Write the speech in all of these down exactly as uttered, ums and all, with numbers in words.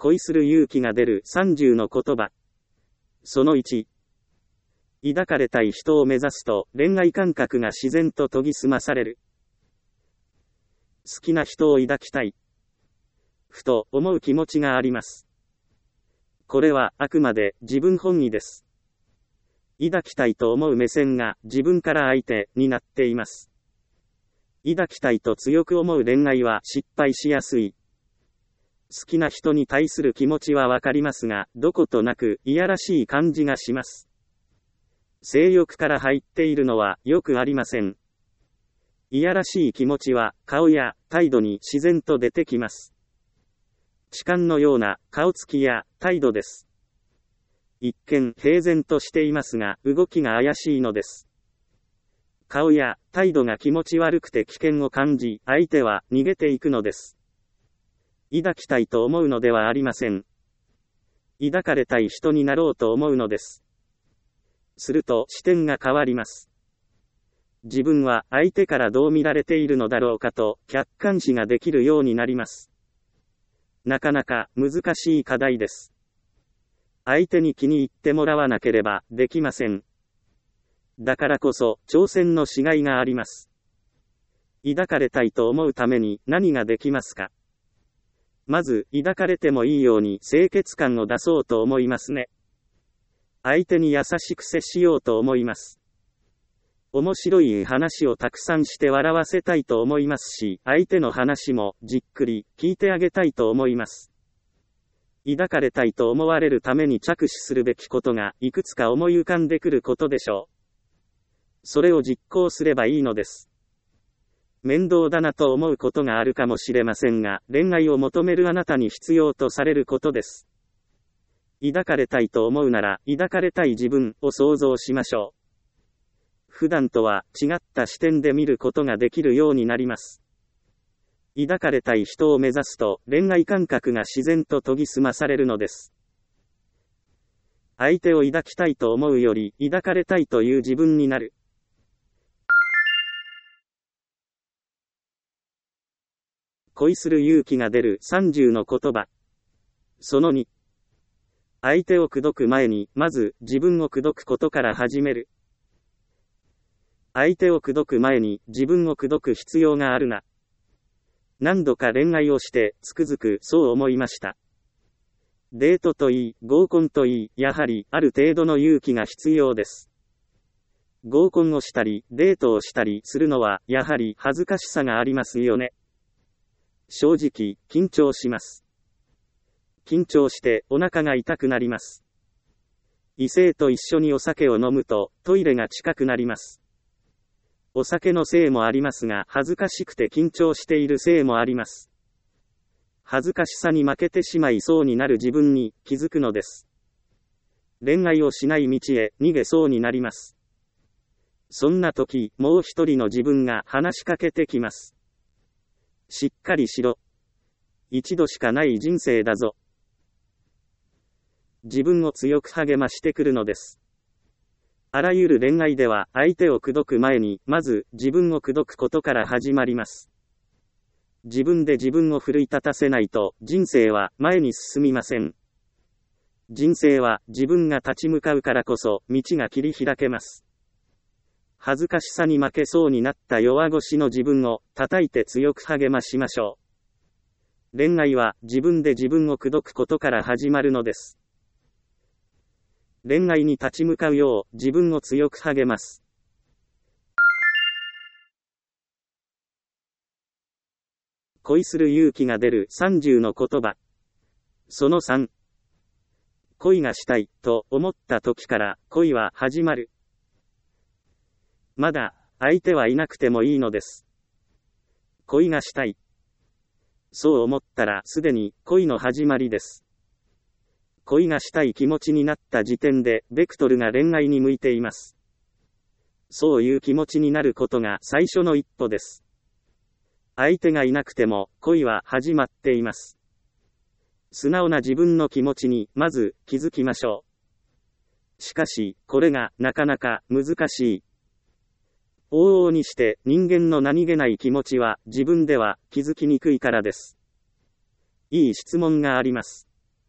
恋する勇気が出るさんじゅうの言葉。そのいち。抱かれたい人を目指すと恋愛感覚が自然と研ぎ澄まされる。好きな人を抱きたい。ふと思う気持ちがあります。これはあくまで自分本位です。抱きたいと思う目線が自分から相手になっています。抱きたいと強く思う恋愛は失敗しやすい。好きな人に対する気持ちはわかりますが、どことなくいやらしい感じがします。性欲から入っているのはよくありません。いやらしい気持ちは顔や態度に自然と出てきます。痴漢のような顔つきや態度です。一見平然としていますが、動きが怪しいのです。顔や態度が気持ち悪くて危険を感じ、相手は逃げていくのです。抱きたいと思うのではありません。抱かれたい人になろうと思うのです。すると視点が変わります。自分は相手からどう見られているのだろうかと客観視ができるようになります。なかなか難しい課題です。相手に気に入ってもらわなければできません。だからこそ挑戦のしがいがあります。抱かれたいと思うために何ができますか？まず抱かれてもいいように清潔感を出そうと思いますね。相手に優しく接しようと思います。面白い話をたくさんして笑わせたいと思いますし、相手の話もじっくり聞いてあげたいと思います。抱かれたいと思われるために着手するべきことがいくつか思い浮かんでくることでしょう。それを実行すればいいのです。面倒だなと思うことがあるかもしれませんが、恋愛を求めるあなたに必要とされることです。抱かれたいと思うなら、抱かれたい自分を想像しましょう。普段とは違った視点で見ることができるようになります。抱かれたい人を目指すと、恋愛感覚が自然と研ぎ澄まされるのです。相手を抱きたいと思うより、抱かれたいという自分になる。恋する勇気が出るさんじゅうの言葉。そのに。相手を口説く前に、まず自分を口説くことから始める。相手を口説く前に自分を口説く必要があるな。何度か恋愛をしてつくづくそう思いました。デートといい、合コンといい、やはりある程度の勇気が必要です。合コンをしたり、デートをしたりするのは、やはり恥ずかしさがありますよね。正直、緊張します。緊張してお腹が痛くなります。異性と一緒にお酒を飲むと、トイレが近くなります。お酒のせいもありますが、恥ずかしくて緊張しているせいもあります。恥ずかしさに負けてしまいそうになる自分に気づくのです。恋愛をしない道へ逃げそうになります。そんな時、もう一人の自分が話しかけてきます。しっかりしろ。一度しかない人生だぞ。自分を強く励ましてくるのです。あらゆる恋愛では相手を口説く前に、まず自分を口説くことから始まります。自分で自分を奮い立たせないと人生は前に進みません。人生は自分が立ち向かうからこそ道が切り開けます。恥ずかしさに負けそうになった弱腰の自分を叩いて強く励ましましょう。恋愛は自分で自分を口説くことから始まるのです。恋愛に立ち向かうよう自分を強く励ます。恋する勇気が出るさんじゅうの言葉。そのさん。恋がしたいと思った時から恋は始まる。まだ相手はいなくてもいいのです。恋がしたい。そう思ったらすでに恋の始まりです。恋がしたい気持ちになった時点でベクトルが恋愛に向いています。そういう気持ちになることが最初の一歩です。相手がいなくても恋は始まっています。素直な自分の気持ちにまず気づきましょう。しかし、これがなかなか難しい。往々にして人間の何気ない気持ちは自分では気づきにくいからです。いい質問があります。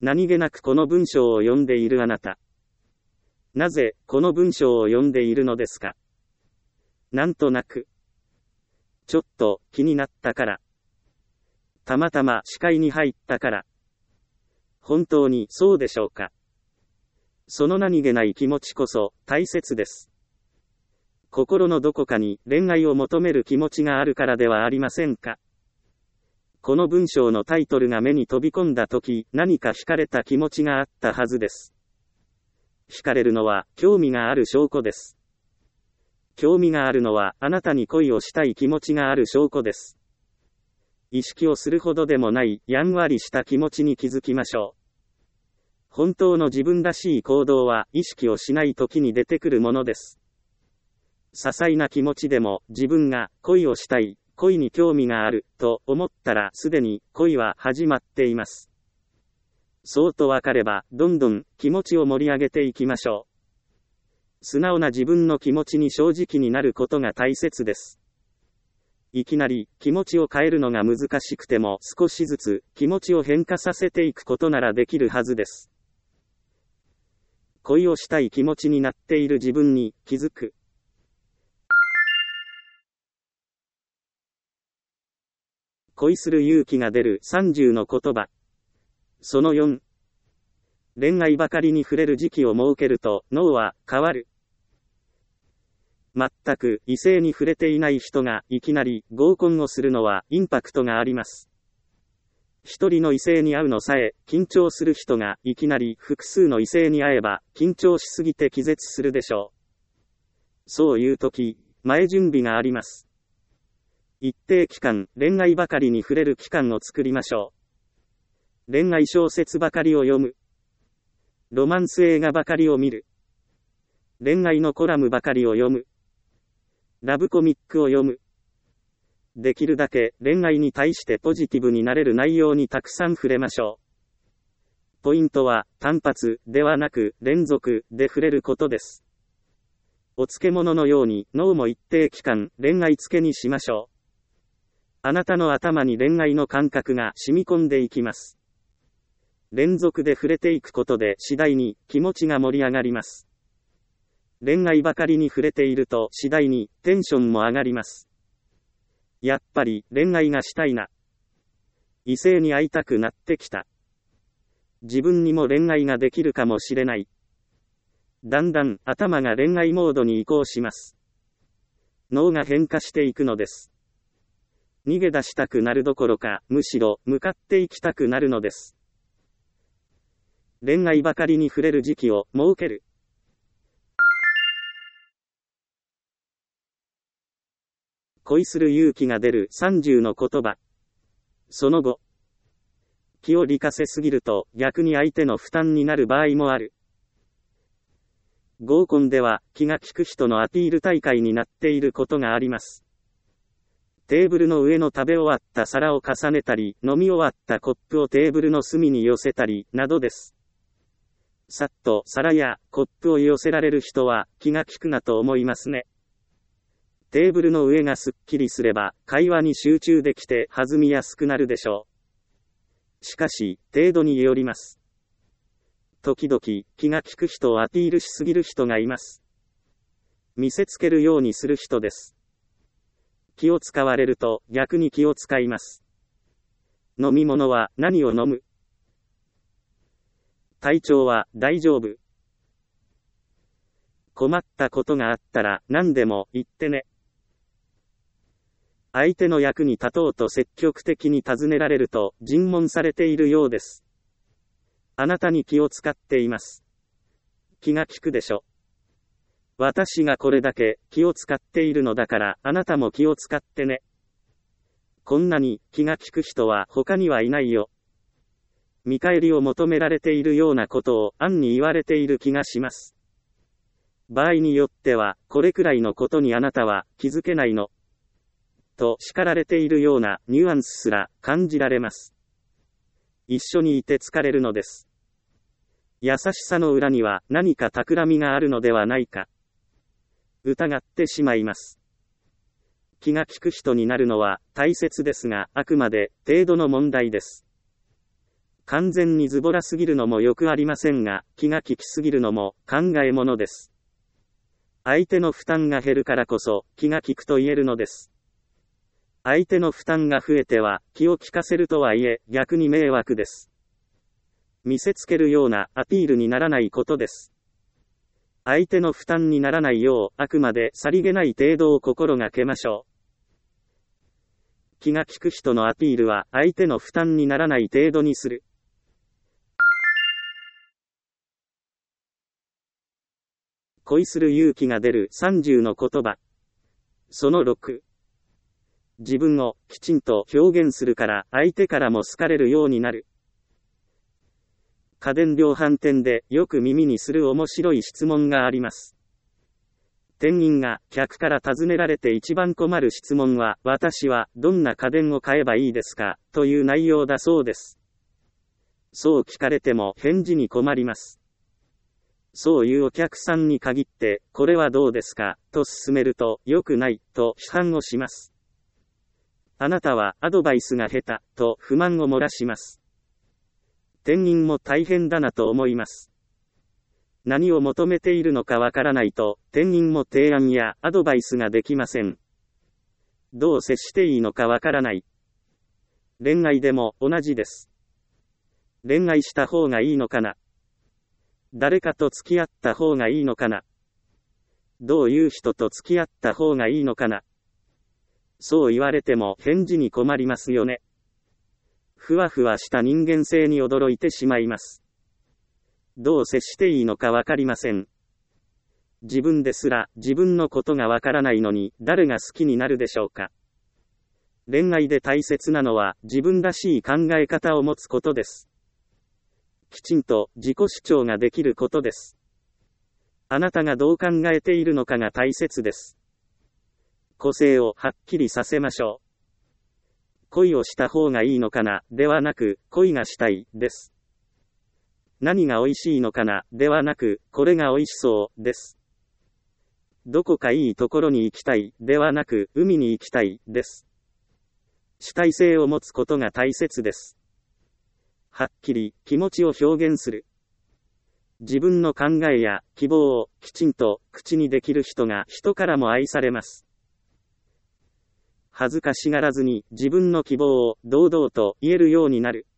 何気なくこの文章を読んでいるあなた。なぜ、この文章を読んでいるのですか？なんとなく。ちょっと、気になったから。たまたま視界に入ったから。本当にそうでしょうか？その何気ない気持ちこそ、大切です。心のどこかに恋愛を求める気持ちがあるからではありませんか？この文章のタイトルが目に飛び込んだとき、何か惹かれた気持ちがあったはずです。惹かれるのは、興味がある証拠です。興味があるのは、あなたに恋をしたい気持ちがある証拠です。意識をするほどでもない、やんわりした気持ちに気づきましょう。本当の自分らしい行動は、意識をしないときに出てくるものです。些細な気持ちでも、自分が恋をしたい、恋に興味がある、と思ったらすでに恋は始まっています。そうとわかれば、どんどん気持ちを盛り上げていきましょう。素直な自分の気持ちに正直になることが大切です。いきなり気持ちを変えるのが難しくても少しずつ気持ちを変化させていくことならできるはずです。恋をしたい気持ちになっている自分に気づく。恋する勇気が出るさんじゅうの言葉。そのよん。恋愛ばかりに触れる時期を設けると脳は変わる。全く異性に触れていない人がいきなり合コンをするのはインパクトがあります。一人の異性に会うのさえ緊張する人がいきなり複数の異性に会えば緊張しすぎて気絶するでしょう。そういう時、前準備があります。一定期間、恋愛ばかりに触れる期間を作りましょう。恋愛小説ばかりを読む。ロマンス映画ばかりを見る。恋愛のコラムばかりを読む。ラブコミックを読む。できるだけ恋愛に対してポジティブになれる内容にたくさん触れましょう。ポイントは単発ではなく連続で触れることです。お漬物のように脳も一定期間恋愛漬けにしましょう。あなたの頭に恋愛の感覚が染み込んでいきます。連続で触れていくことで次第に気持ちが盛り上がります。恋愛ばかりに触れていると次第にテンションも上がります。やっぱり恋愛がしたいな。異性に会いたくなってきた。自分にも恋愛ができるかもしれない。だんだん頭が恋愛モードに移行します。脳が変化していくのです。逃げ出したくなるどころか、むしろ向かっていきたくなるのです。恋愛ばかりに触れる時期を設ける。恋する勇気が出るさんじゅうの言葉。その後。気を利かせすぎると逆に相手の負担になる場合もある。合コンでは気が利く人のアピール大会になっていることがあります。テーブルの上の食べ終わった皿を重ねたり、飲み終わったコップをテーブルの隅に寄せたり、などです。さっと皿やコップを寄せられる人は気が利くなと思いますね。テーブルの上がすっきりすれば会話に集中できて弾みやすくなるでしょう。しかし、程度によります。時々気が利く人をアピールしすぎる人がいます。見せつけるようにする人です。気を使われると逆に気を使います。飲み物は何を飲む？体調は大丈夫？困ったことがあったら何でも言ってね。相手の役に立とうと積極的に尋ねられると尋問されているようです。あなたに気を使っています。気が利くでしょ。私がこれだけ気を使っているのだからあなたも気を使ってね。こんなに気が利く人は他にはいないよ。見返りを求められているようなことを暗に言われている気がします。場合によっては、これくらいのことにあなたは気づけないの。と叱られているようなニュアンスすら感じられます。一緒にいて疲れるのです。優しさの裏には何か企みがあるのではないか。疑ってしまいます。気が利く人になるのは大切ですが、あくまで程度の問題です。 完全にズボラすぎるのもよくありませんが、気が利きすぎるのも考えものです。相手の負担が減るからこそ、気が利くと言えるのです。相手の負担が増えては、気を利かせるとはいえ、逆に迷惑です。見せつけるようなアピールにならないことです。相手の負担にならないよう、あくまでさりげない程度を心がけましょう。気が利く人のアピールは、相手の負担にならない程度にする。恋する勇気が出るさんじゅうの言葉。そのろく。自分をきちんと表現するから相手からも好かれるようになる。家電量販店でよく耳にする面白い質問があります。店員が客から尋ねられて一番困る質問は、私はどんな家電を買えばいいですかという内容だそうです。そう聞かれても返事に困ります。そういうお客さんに限って、これはどうですかと勧めると、良くないと批判をします。あなたはアドバイスが下手と不満を漏らします。店員も大変だなと思います。何を求めているのかわからないと、店員も提案やアドバイスができません。どう接していいのかわからない。恋愛でも同じです。恋愛した方がいいのかな。誰かと付き合った方がいいのかな。どういう人と付き合った方がいいのかな。そう言われても返事に困りますよね。ふわふわした人間性に驚いてしまいます。どう接していいのかわかりません。自分ですら自分のことがわからないのに誰が好きになるでしょうか。恋愛で大切なのは自分らしい考え方を持つことです。きちんと自己主張ができることです。あなたがどう考えているのかが大切です。個性をはっきりさせましょう。恋をした方がいいのかな、ではなく、恋がしたい、です。何が美味しいのかな、ではなく、これが美味しそう、です。どこかいいところに行きたい、ではなく、海に行きたい、です。主体性を持つことが大切です。はっきり気持ちを表現する。自分の考えや希望をきちんと口にできる人が人からも愛されます。恥ずかしがらずに自分の希望を堂々と言えるようになる。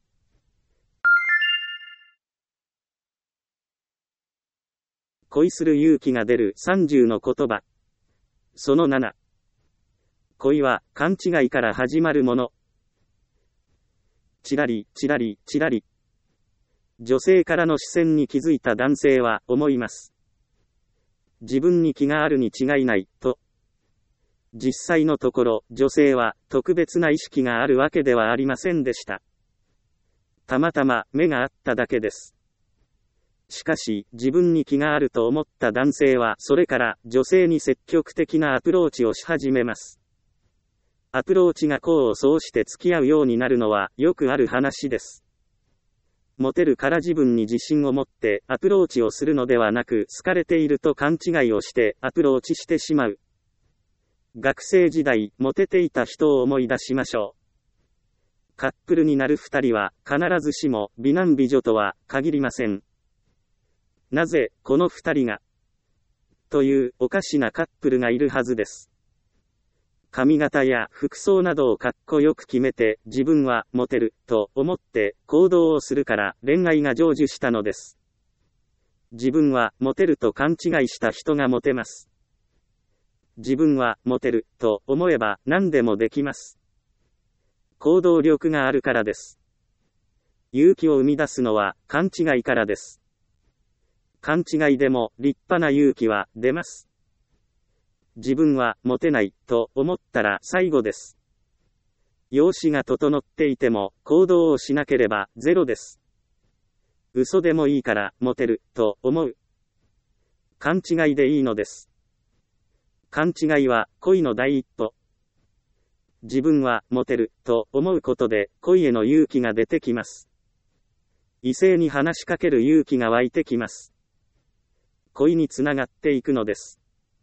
恋する勇気が出るさんじゅうの言葉。そのなな。恋は勘違いから始まるもの。ちらり、ちらり、ちらり。女性からの視線に気づいた男性は思います。自分に気があるに違いない、と。実際のところ、女性は特別な意識があるわけではありませんでした。たまたま目があっただけです。しかし、自分に気があると思った男性は、それから女性に積極的なアプローチをし始めます。アプローチが功を奏して付き合うようになるのはよくある話です。モテるから自分に自信を持ってアプローチをするのではなく、好かれていると勘違いをしてアプローチしてしまう。学生時代、モテていた人を思い出しましょう。カップルになる二人は必ずしも美男美女とは限りません。なぜこの二人がというおかしなカップルがいるはずです。髪型や服装などをかっこよく決めて自分はモテると思って行動をするから恋愛が成就したのです。自分はモテると勘違いした人がモテます。自分はモテると思えば何でもできます。行動力があるからです。勇気を生み出すのは勘違いからです。勘違いでも立派な勇気は出ます。自分はモテないと思ったら最後です。容姿が整っていても行動をしなければゼロです。嘘でもいいからモテると思う。勘違いでいいのです。勘違いは恋の第一歩。自分はモテると思うことで恋への勇気が出てきます。異性に話しかける勇気が湧いてきます。恋につながっていくのです。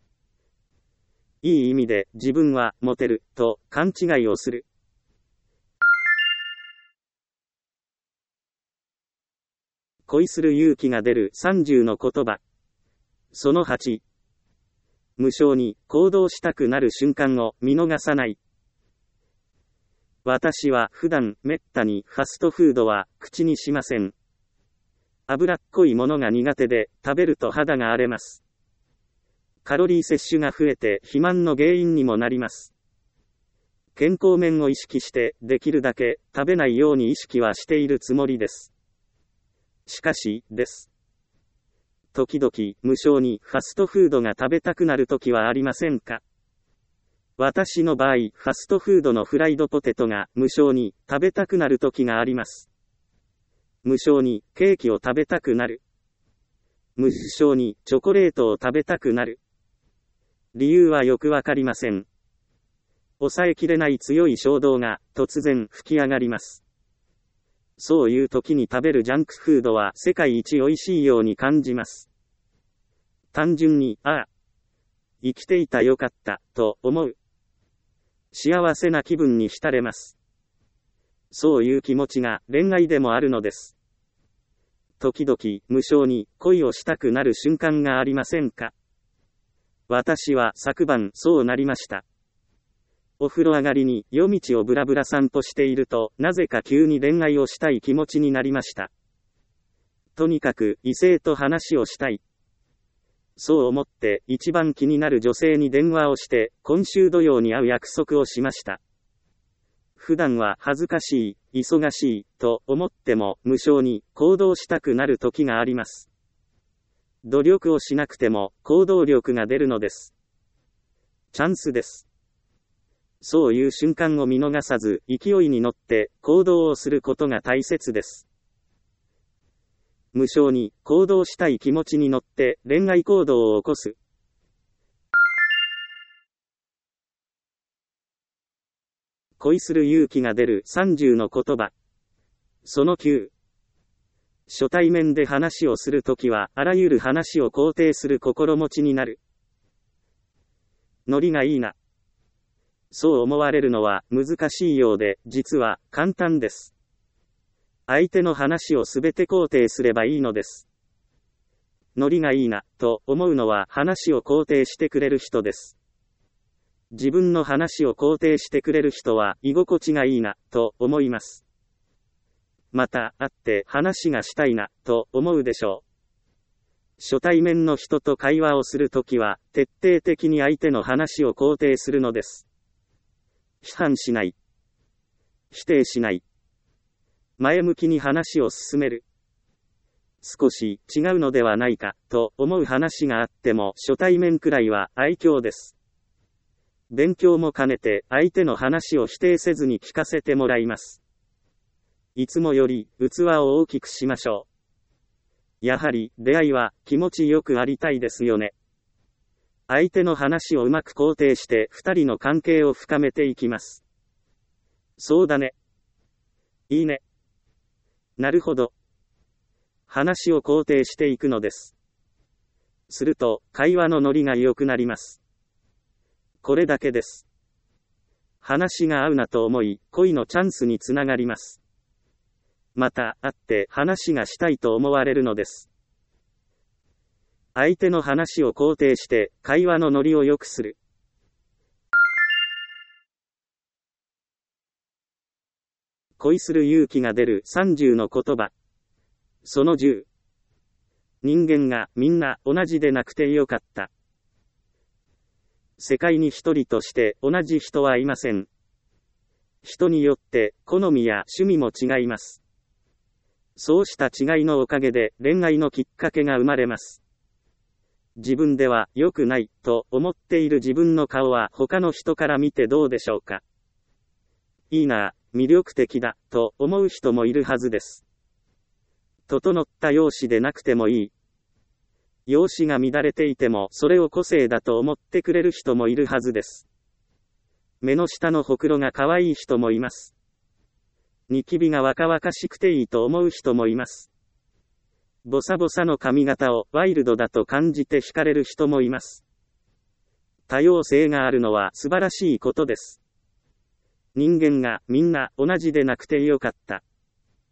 いい意味で自分はモテると勘違いをする。 恋する勇気が出るさんじゅうの言葉。そのはち。無性に行動したくなる瞬間を見逃さない。私は普段めったにファストフードは口にしません。脂っこいものが苦手で食べると肌が荒れます。カロリー摂取が増えて肥満の原因にもなります。健康面を意識してできるだけ食べないように意識はしているつもりです。しかし、です。時々無性にファストフードが食べたくなるときはありませんか？私の場合、ファストフードのフライドポテトが無性に食べたくなるときがあります。無性にケーキを食べたくなる。無性にチョコレートを食べたくなる。理由はよくわかりません。抑えきれない強い衝動が突然吹き上がります。そういう時に食べるジャンクフードは世界一美味しいように感じます。単純に、ああ、生きていたよかった、と思う。幸せな気分に浸れます。そういう気持ちが恋愛でもあるのです。時々無性に恋をしたくなる瞬間がありませんか？私は昨晩そうなりました。お風呂上がりに夜道をぶらぶら散歩していると、なぜか急に恋愛をしたい気持ちになりました。とにかく異性と話をしたい。そう思って一番気になる女性に電話をして今週土曜に会う約束をしました。普段は恥ずかしい、忙しいと思っても無性に行動したくなる時があります。努力をしなくても行動力が出るのです。チャンスです。そういう瞬間を見逃さず勢いに乗って行動をすることが大切です。無性に行動したい気持ちに乗って恋愛行動を起こす。恋する勇気が出るさんじゅうの言葉。そのきゅう。初対面で話をするときはあらゆる話を肯定する心持ちになる。ノリがいいな。そう思われるのは難しいようで、実は簡単です。相手の話をすべて肯定すればいいのです。ノリがいいな、と思うのは話を肯定してくれる人です。自分の話を肯定してくれる人は居心地がいいな、と思います。また、会って話がしたいな、と思うでしょう。初対面の人と会話をするときは、徹底的に相手の話を肯定するのです。批判しない。否定しない。前向きに話を進める。少し違うのではないか、と思う話があっても初対面くらいは愛嬌です。勉強も兼ねて相手の話を否定せずに聞かせてもらいます。いつもより器を大きくしましょう。やはり出会いは気持ちよくありたいですよね。相手の話をうまく肯定して二人の関係を深めていきます。そうだね。いいね。なるほど。話を肯定していくのです。すると会話のノリが良くなります。これだけです。話が合うなと思い、恋のチャンスにつながります。また会って話がしたいと思われるのです。相手の話を肯定して会話のノリを良くする。恋する勇気が出るさんじゅうの言葉。そのじゅう。人間がみんな同じでなくてよかった。世界に一人として同じ人はいません。人によって好みや趣味も違います。そうした違いのおかげで恋愛のきっかけが生まれます。自分では良くないと思っている自分の顔は他の人から見てどうでしょうか。いいな、魅力的だと思う人もいるはずです。整った容姿でなくてもいい。容姿が乱れていてもそれを個性だと思ってくれる人もいるはずです。目の下のほくろが可愛い人もいます。ニキビが若々しくていいと思う人もいます。ボサボサの髪型をワイルドだと感じて惹かれる人もいます。多様性があるのは素晴らしいことです。人間がみんな同じでなくてよかった。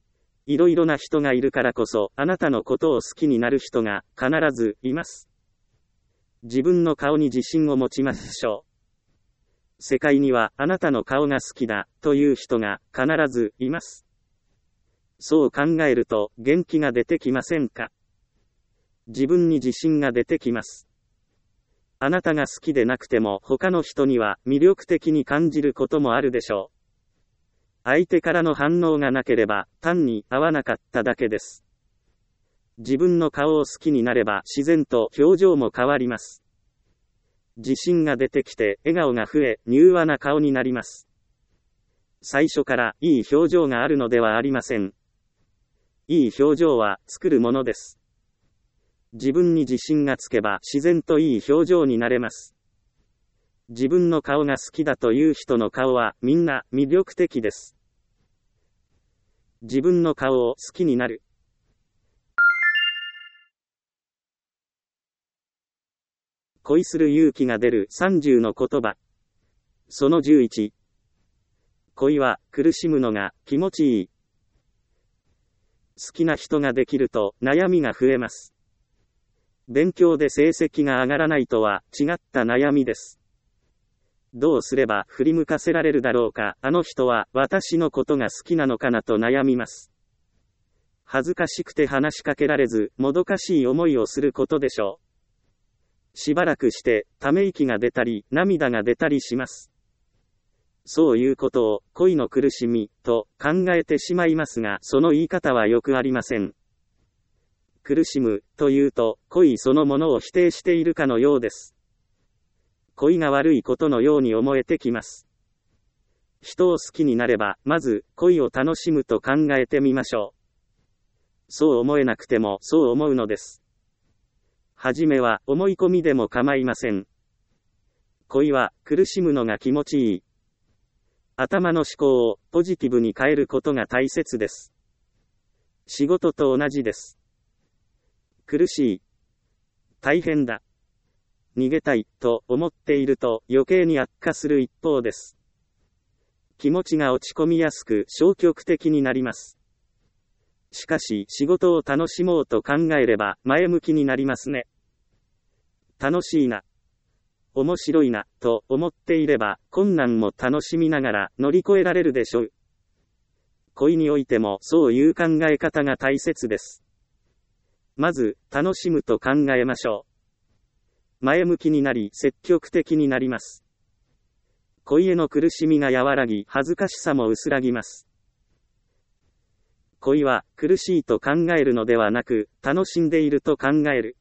いろいろな人がいるからこそ、あなたのことを好きになる人が必ずいます。自分の顔に自信を持ちましょう。世界にはあなたの顔が好きだという人が必ずいます。そう考えると元気が出てきませんか？自分に自信が出てきます。あなたが好きでなくても他の人には魅力的に感じることもあるでしょう。相手からの反応がなければ単に合わなかっただけです。自分の顔を好きになれば自然と表情も変わります。自信が出てきて笑顔が増え柔和な顔になります。最初からいい表情があるのではありません。いい表情は作るものです。自分に自信がつけば自然といい表情になれます。自分の顔が好きだという人の顔はみんな魅力的です。自分の顔を好きになる。恋する勇気が出るさんじゅうの言葉。そのじゅういち。恋は苦しむのが気持ちいい。好きな人ができると悩みが増えます。勉強で成績が上がらないとは違った悩みです。どうすれば振り向かせられるだろうか、あの人は私のことが好きなのかなと悩みます。恥ずかしくて話しかけられず、もどかしい思いをすることでしょう。しばらくして、ため息が出たり、涙が出たりします。そういうことを、恋の苦しみ、と考えてしまいますが、その言い方はよくありません。苦しむ、というと、恋そのものを否定しているかのようです。恋が悪いことのように思えてきます。人を好きになれば、まず、恋を楽しむと考えてみましょう。そう思えなくても、そう思うのです。はじめは、思い込みでも構いません。恋は、苦しむのが気持ちいい。頭の思考を、ポジティブに変えることが大切です。仕事と同じです。苦しい。大変だ。逃げたい、と思っていると余計に悪化する一方です。気持ちが落ち込みやすく消極的になります。しかし仕事を楽しもうと考えれば前向きになりますね。楽しいな。面白いな、と思っていれば困難も楽しみながら乗り越えられるでしょう。恋においてもそういう考え方が大切です。まず、楽しむと考えましょう。前向きになり積極的になります。恋への苦しみが和らぎ恥ずかしさも薄らぎます。恋は苦しいと考えるのではなく楽しんでいると考える。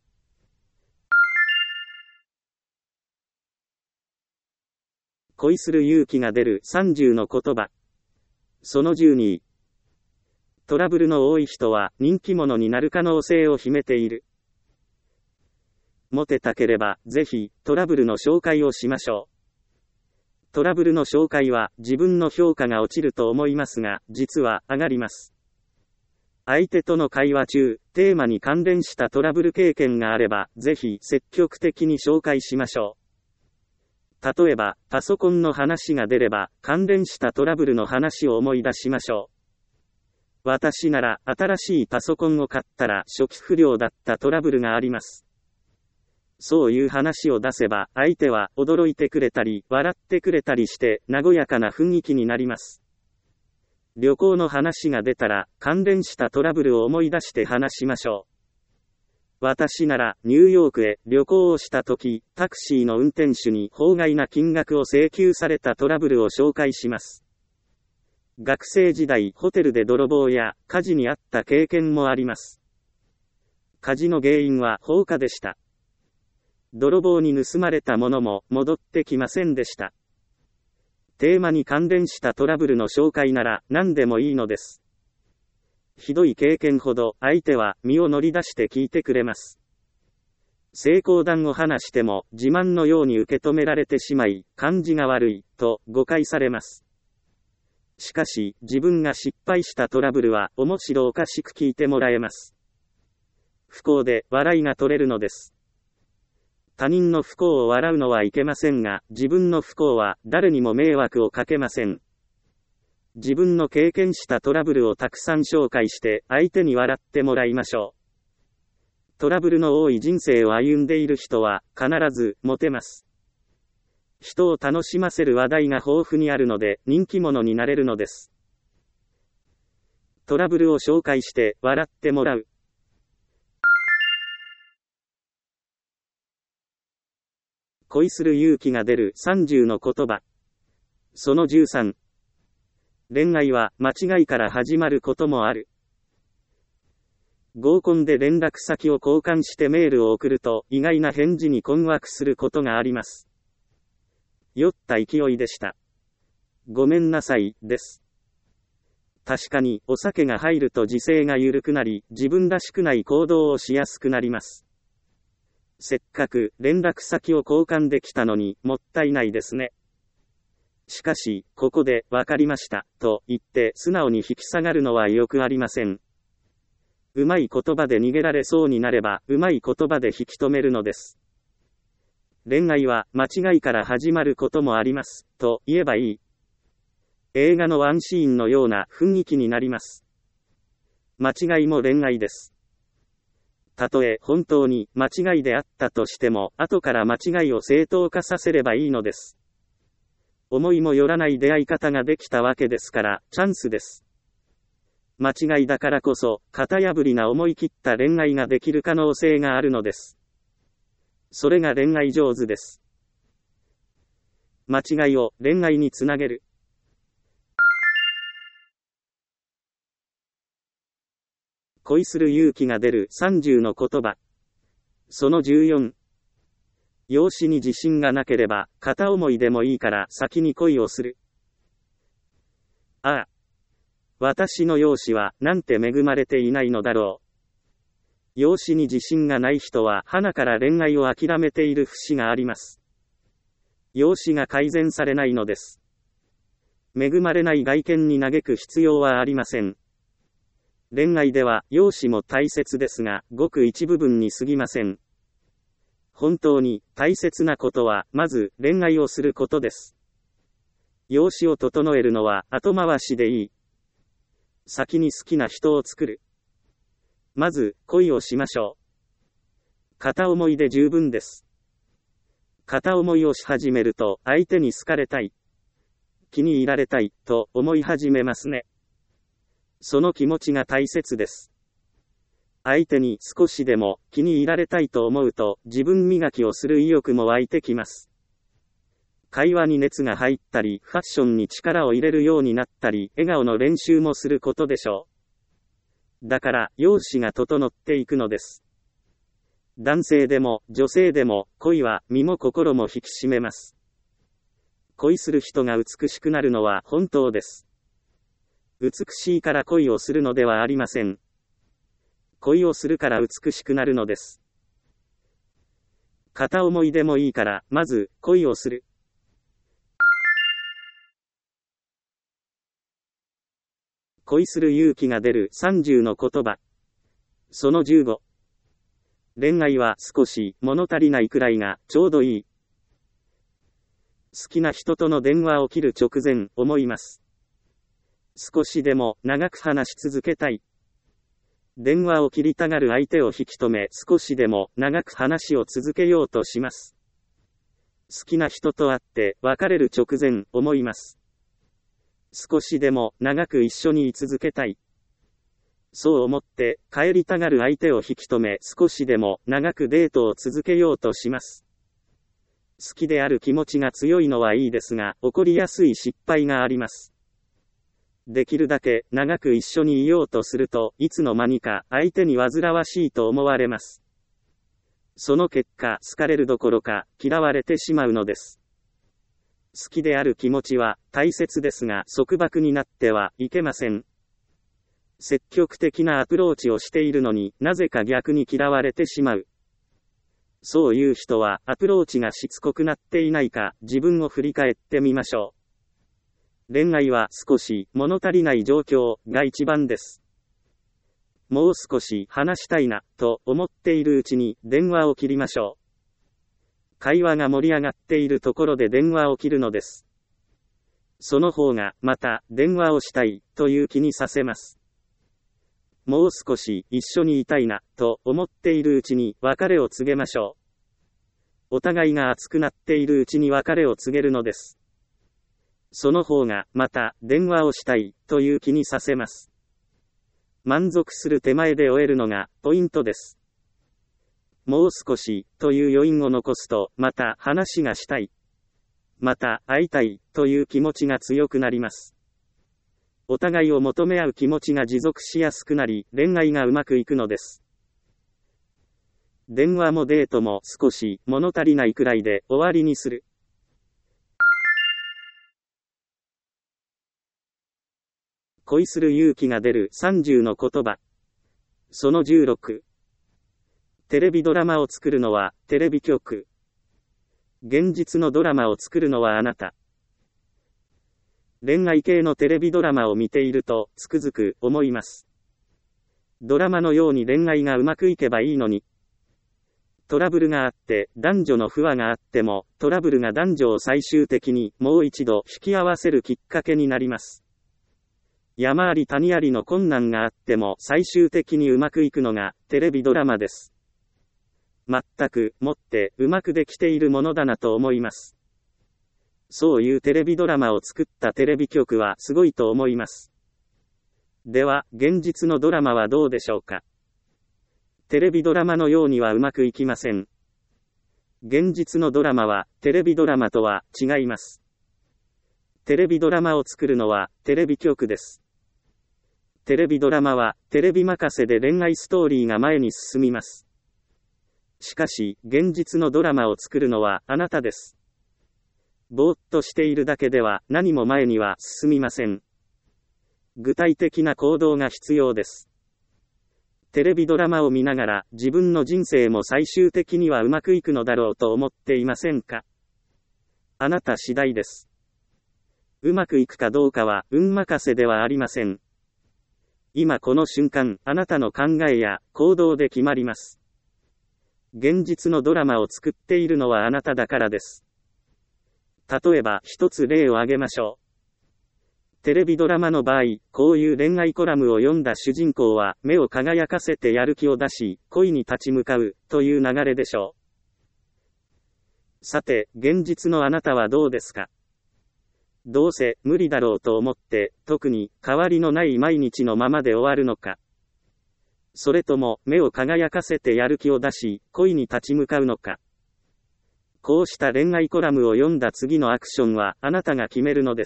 恋する勇気が出るさんじゅうの言葉。そのじゅうに。トラブルの多い人は人気者になる可能性を秘めている。モテたければ、ぜひ、トラブルの紹介をしましょう。トラブルの紹介は、自分の評価が落ちると思いますが、実は、上がります。相手との会話中、テーマに関連したトラブル経験があれば、ぜひ、積極的に紹介しましょう。例えば、パソコンの話が出れば、関連したトラブルの話を思い出しましょう。私なら、新しいパソコンを買ったら、初期不良だったトラブルがあります。そういう話を出せば、相手は驚いてくれたり、笑ってくれたりして、和やかな雰囲気になります。旅行の話が出たら、関連したトラブルを思い出して話しましょう。私なら、ニューヨークへ旅行をしたとき、タクシーの運転手に法外な金額を請求されたトラブルを紹介します。学生時代、ホテルで泥棒や火事にあった経験もあります。火事の原因は放火でした。泥棒に盗まれたものも戻ってきませんでした。テーマに関連したトラブルの紹介なら何でもいいのです。ひどい経験ほど相手は身を乗り出して聞いてくれます。成功談を話しても自慢のように受け止められてしまい、感じが悪いと誤解されます。しかし自分が失敗したトラブルは面白おかしく聞いてもらえます。不幸で笑いが取れるのです。他人の不幸を笑うのはいけませんが、自分の不幸は誰にも迷惑をかけません。 自分の経験したトラブルをたくさん紹介して相手に笑ってもらいましょう。トラブルの多い人生を歩んでいる人は必ずモテます。人を楽しませる話題が豊富にあるので人気者になれるのです。トラブルを紹介して笑ってもらう。恋する勇気が出るさんじゅうの言葉。そのじゅうさん。恋愛は間違いから始まることもある。合コンで連絡先を交換してメールを送ると意外な返事に困惑することがあります。酔った勢いでした。ごめんなさい、です。確かにお酒が入ると自制が緩くなり、自分らしくない行動をしやすくなります。せっかく連絡先を交換できたのにもったいないですね。しかし、ここでわかりました、と言って素直に引き下がるのはよくありません。うまい言葉で逃げられそうになれば、うまい言葉で引き止めるのです。恋愛は間違いから始まることもあります、と言えばいい。映画のワンシーンのような雰囲気になります。間違いも恋愛です。たとえ本当に間違いであったとしても、後から間違いを正当化させればいいのです。思いもよらない出会い方ができたわけですから、チャンスです。間違いだからこそ、型破りな思い切った恋愛ができる可能性があるのです。それが恋愛上手です。間違いを恋愛につなげる。恋する勇気が出るさんじゅうの言葉。そのじゅうよん。容姿に自信がなければ、片思いでもいいから先に恋をする。ああ。私の容姿はなんて恵まれていないのだろう。容姿に自信がない人は花から恋愛を諦めている節があります。容姿が改善されないのです。恵まれない外見に嘆く必要はありません。恋愛では容姿も大切ですが、ごく一部分に過ぎません。本当に大切なことは、まず恋愛をすることです。容姿を整えるのは後回しでいい。先に好きな人を作る。まず恋をしましょう。片思いで十分です。片思いをし始めると、相手に好かれたい、気に入られたいと思い始めますね。その気持ちが大切です。相手に少しでも気に入られたいと思うと、自分磨きをする意欲も湧いてきます。会話に熱が入ったり、ファッションに力を入れるようになったり、笑顔の練習もすることでしょう。だから、容姿が整っていくのです。男性でも女性でも、恋は身も心も引き締めます。恋する人が美しくなるのは本当です。美しいから恋をするのではありません。恋をするから美しくなるのです。片思いでもいいから、まず恋をする。恋する勇気が出るさんじゅうの言葉。そのじゅうご。恋愛は少し物足りないくらいがちょうどいい。好きな人との電話を切る直前、思います。少しでも長く話し続けたい。電話を切りたがる相手を引き止め、少しでも長く話を続けようとします。好きな人と会って別れる直前、思います。少しでも長く一緒に居続けたい。そう思って帰りたがる相手を引き止め、少しでも長くデートを続けようとします。好きである気持ちが強いのはいいですが、起こりやすい失敗があります。できるだけ長く一緒にいようとすると、いつの間にか相手に煩わしいと思われます。その結果、好かれるどころか嫌われてしまうのです。好きである気持ちは大切ですが、束縛になってはいけません。積極的なアプローチをしているのになぜか逆に嫌われてしまう。そういう人はアプローチがしつこくなっていないか、自分を振り返ってみましょう。恋愛は少し物足りない状況が一番です。もう少し話したいなと思っているうちに電話を切りましょう。会話が盛り上がっているところで電話を切るのです。 その方が、また、電話をしたい、という気にさせます。もう少し、一緒にいたいな、と思っているうちに、別れを告げましょう。お互いが熱くなっているうちに別れを告げるのです。その方が、また、電話をしたい、という気にさせます。満足する手前で終えるのが、ポイントです。もう少し、という余韻を残すと、また、話がしたい。また、会いたい、という気持ちが強くなります。お互いを求め合う気持ちが持続しやすくなり、恋愛がうまくいくのです。電話もデートも少し、物足りないくらいで終わりにする。恋する勇気が出るさんじゅうの言葉。そのじゅうろく。テレビドラマを作るのは、テレビ局。現実のドラマを作るのはあなた。恋愛系のテレビドラマを見ていると、つくづく思います。ドラマのように恋愛がうまくいけばいいのに。トラブルがあって、男女の不和があっても、トラブルが男女を最終的にもう一度引き合わせるきっかけになります。山あり谷ありの困難があっても最終的にうまくいくのがテレビドラマです。全くもってうまくできているものだなと思います。そういうテレビドラマを作ったテレビ局はすごいと思います。では、現実のドラマはどうでしょうか。テレビドラマのようにはうまくいきません。現実のドラマはテレビドラマとは違います。テレビドラマを作るのはテレビ局です。テレビドラマはテレビ任せで恋愛ストーリーが前に進みます。しかし、現実のドラマを作るのはあなたです。ぼーっとしているだけでは何も前には進みません。具体的な行動が必要です。テレビドラマを見ながら自分の人生も最終的にはうまくいくのだろうと思っていませんか？あなた次第です。うまくいくかどうかは運任せではありません。今この瞬間、あなたの考えや行動で決まります。現実のドラマを作っているのはあなただからです。例えば一つ例を挙げましょう。テレビドラマの場合、こういう恋愛コラムを読んだ主人公は目を輝かせてやる気を出し、恋に立ち向かうという流れでしょう。さて、現実のあなたはどうですか？どうせ無理だろうと思って、特に変わりのない毎日のままで終わるのか。それとも目を輝かせてやる気を出し、恋に立ち向かうのか。こうした恋愛コラムを読んだ次のアクションはあなたが決めるのです。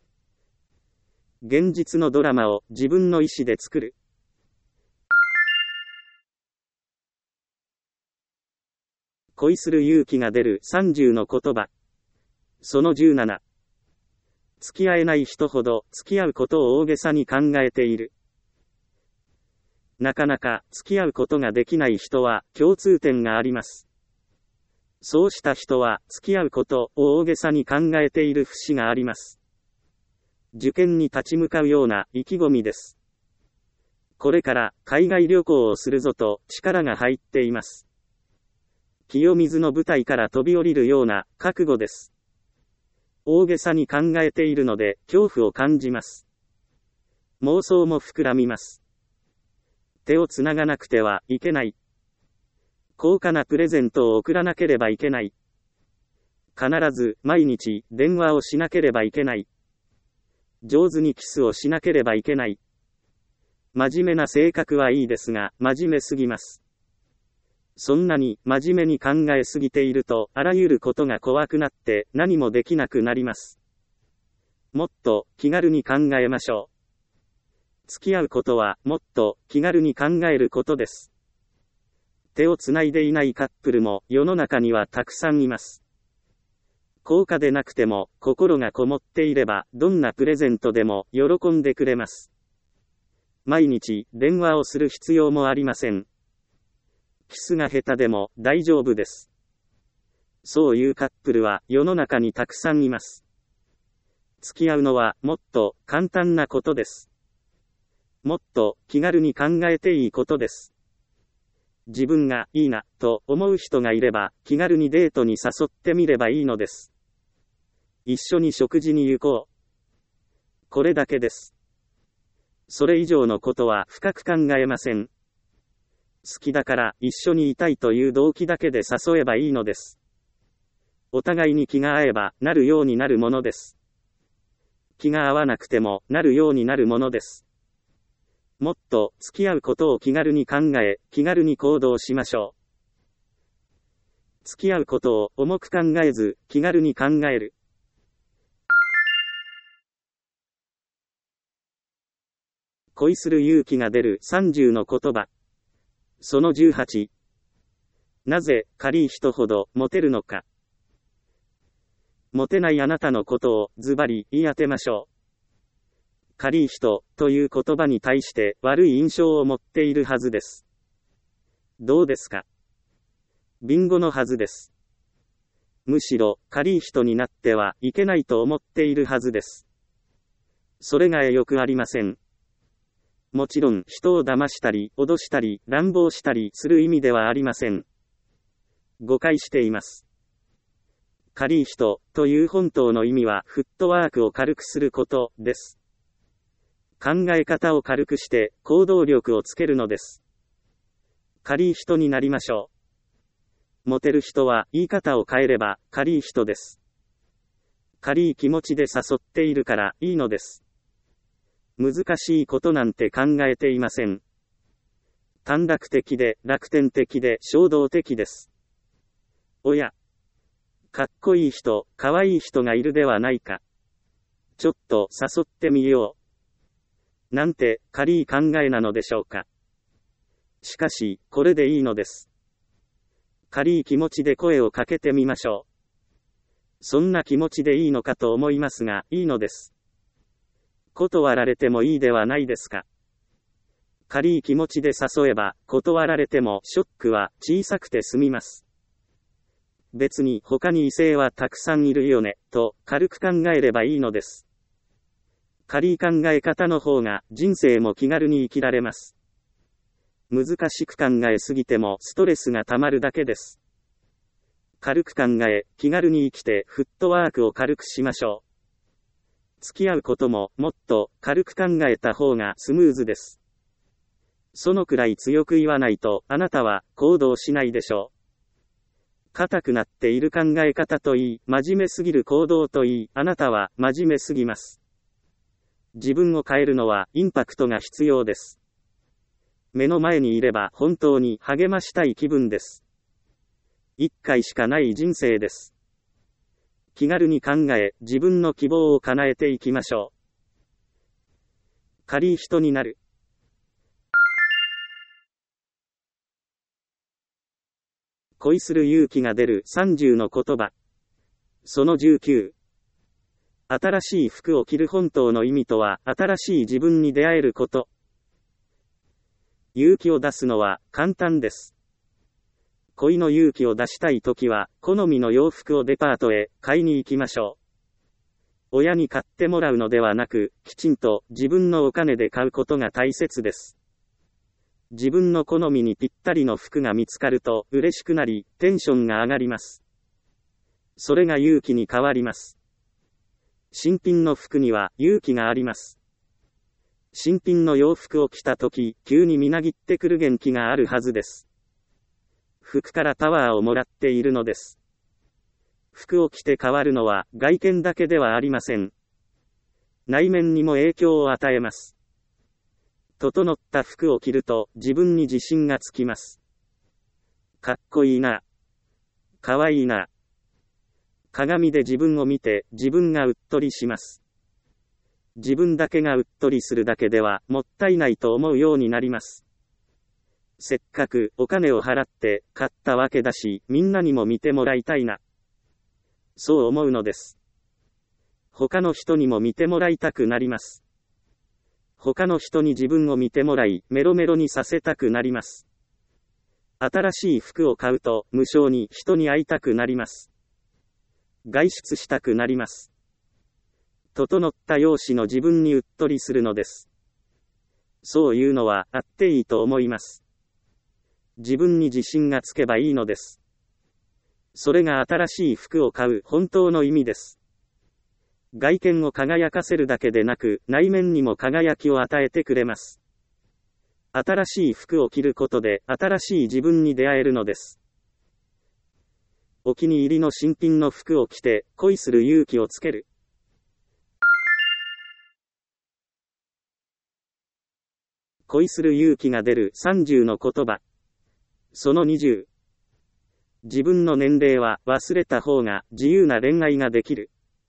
現実のドラマを自分の意思で作る。恋する勇気が出るさんじゅうの言葉。そのじゅうなな。付き合えない人ほど付き合うことを大げさに考えている。なかなか付き合うことができない人は共通点があります。そうした人は付き合うことを大げさに考えている節があります。受験に立ち向かうような意気込みです。これから海外旅行をするぞと力が入っています。清水の舞台から飛び降りるような覚悟です。大げさに考えているので恐怖を感じます。妄想も膨らみます。手をつながなくてはいけない。高価なプレゼントを送らなければいけない。必ず毎日電話をしなければいけない。上手にキスをしなければいけない。真面目な性格はいいですが、真面目すぎます。そんなに真面目に考えすぎていると、あらゆることが怖くなって何もできなくなります。もっと気軽に考えましょう。付き合うことはもっと気軽に考えることです。手をつないでいないカップルも世の中にはたくさんいます。高価でなくても心がこもっていればどんなプレゼントでも喜んでくれます。毎日電話をする必要もありません。キスが下手でも大丈夫です。そういうカップルは世の中にたくさんいます。付き合うのはもっと簡単なことです。もっと気軽に考えていいことです。自分がいいなと思う人がいれば気軽にデートに誘ってみればいいのです。一緒に食事に行こう。 これだけです。それ以上のことは深く考えません。好きだから一緒にいたいという動機だけで誘えばいいのです。お互いに気が合えばなるようになるものです。気が合わなくてもなるようになるものです。もっと付き合うことを気軽に考え、気軽に行動しましょう。付き合うことを重く考えず、気軽に考える。恋する勇気が出るさんじゅうの言葉。そのじゅうはち。なぜ、軽い人ほど、モテるのか。モテないあなたのことを、ズバリ、言い当てましょう。軽い人、という言葉に対して、悪い印象を持っているはずです。どうですか？ビンゴのはずです。むしろ、軽い人になってはいけないと思っているはずです。それがよくありません。もちろん人を騙したり、脅したり、乱暴したりする意味ではありません。誤解しています。軽い人という本当の意味はフットワークを軽くすることです。考え方を軽くして行動力をつけるのです。軽い人になりましょう。モテる人は言い方を変えれば軽い人です。軽い気持ちで誘っているからいいのです。難しいことなんて考えていません。短絡的で楽天的で衝動的です。おや、かっこいい人、かわいい人がいるではないか。ちょっと誘ってみよう。なんて軽い考えなのでしょうか。しかし、これでいいのです。軽い気持ちで声をかけてみましょう。そんな気持ちでいいのかと思いますが、いいのです。断られてもいいではないですか。軽い気持ちで誘えば、断られてもショックは小さくて済みます。別に他に異性はたくさんいるよね、と軽く考えればいいのです。軽い考え方の方が人生も気軽に生きられます。難しく考えすぎてもストレスがたまるだけです。軽く考え、気軽に生きてフットワークを軽くしましょう。付き合うことももっと軽く考えた方がスムーズです。そのくらい強く言わないとあなたは行動しないでしょう。硬くなっている考え方といい、真面目すぎる行動といい、あなたは真面目すぎます。自分を変えるのはインパクトが必要です。目の前にいれば本当に励ましたい気分です。一回しかない人生です。気軽に考え、自分の希望を叶えていきましょう。軽い人になる。恋する勇気が出るさんじゅうの言葉。そのじゅうきゅう。新しい服を着る本当の意味とは、新しい自分に出会えること。勇気を出すのは簡単です。恋の勇気を出したいときは、好みの洋服をデパートへ買いに行きましょう。親に買ってもらうのではなく、きちんと自分のお金で買うことが大切です。自分の好みにぴったりの服が見つかると嬉しくなり、テンションが上がります。それが勇気に変わります。新品の服には勇気があります。新品の洋服を着たとき、急にみなぎってくる元気があるはずです。服からパワーをもらっているのです。服を着て変わるのは外見だけではありません。内面にも影響を与えます。整った服を着ると自分に自信がつきます。かっこいいな。かわいいな。鏡で自分を見て自分がうっとりします。自分だけがうっとりするだけではもったいないと思うようになります。せっかくお金を払って買ったわけだし、みんなにも見てもらいたいな。そう思うのです。他の人にも見てもらいたくなります。他の人に自分を見てもらい、メロメロにさせたくなります。新しい服を買うと無性に人に会いたくなります。外出したくなります。整った容姿の自分にうっとりするのです。そういうのはあっていいと思います。自分に自信がつけばいいのです。それが新しい服を買う本当の意味です。 外見を輝かせるだけでなく、内面にも輝きを与えてくれます。新しい服を着ることで、新しい自分に出会えるのです。お気に入りの新品の服を着て、恋する勇気をつける。恋する勇気が出るさんじゅうの言葉。そのにじゅう。自分の年齢は忘れた方が自由な恋愛ができる。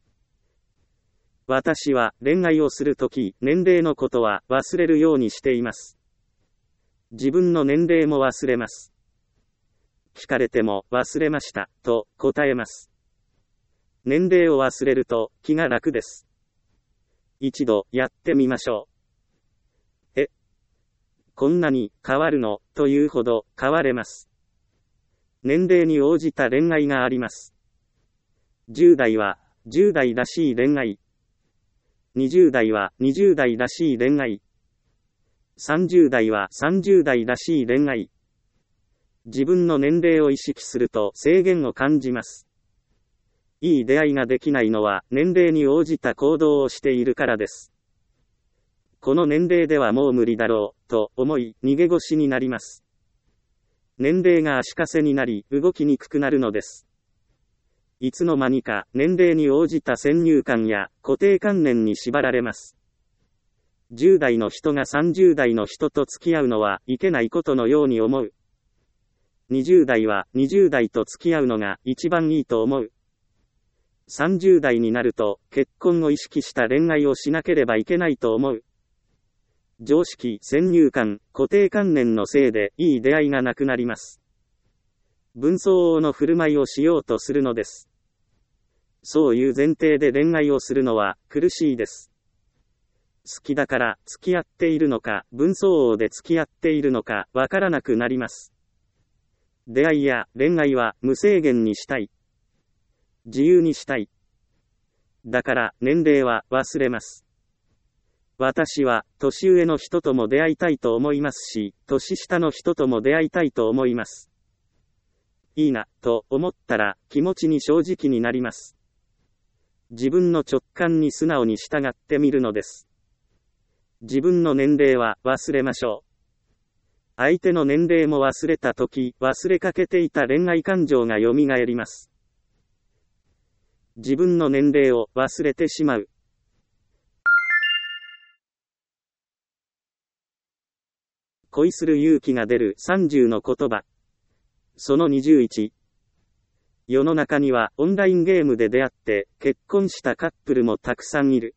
私は恋愛をするとき、年齢のことは忘れるようにしています。自分の年齢も忘れます。聞かれても忘れましたと答えます。年齢を忘れると気が楽です。一度やってみましょう。え、こんなに変わるのというほど変われます。年齢に応じた恋愛があります。じゅう代はじゅう代らしい恋愛。にじゅう代はにじゅう代らしい恋愛。さんじゅう代はさんじゅう代らしい恋愛。自分の年齢を意識すると制限を感じます。いい出会いができないのは年齢に応じた行動をしているからです。この年齢ではもう無理だろうと思い逃げ腰になります。年齢が足かせになり動きにくくなるのです。いつの間にか年齢に応じた先入観や固定観念に縛られます。じゅう代の人がさんじゅう代の人と付き合うのはいけないことのように思う。にじゅう代はにじゅう代と付き合うのが一番いいと思う。さんじゅう代になると結婚を意識した恋愛をしなければいけないと思う。常識、先入観、固定観念のせいでいい出会いがなくなります。分相応の振る舞いをしようとするのです。そういう前提で恋愛をするのは苦しいです。好きだから付き合っているのか、分相応で付き合っているのかわからなくなります。出会いや恋愛は無制限にしたい。自由にしたい。だから年齢は忘れます。私は年上の人とも出会いたいと思いますし、年下の人とも出会いたいと思います。いいなと思ったら気持ちに正直になります。自分の直感に素直に従ってみるのです。自分の年齢は忘れましょう。相手の年齢も忘れたとき、忘れかけていた恋愛感情が蘇ります。自分の年齢を忘れてしまう。恋する勇気が出るさんじゅうの言葉。そのにじゅういち。世の中にはオンラインゲームで出会って結婚したカップルもたくさんいる。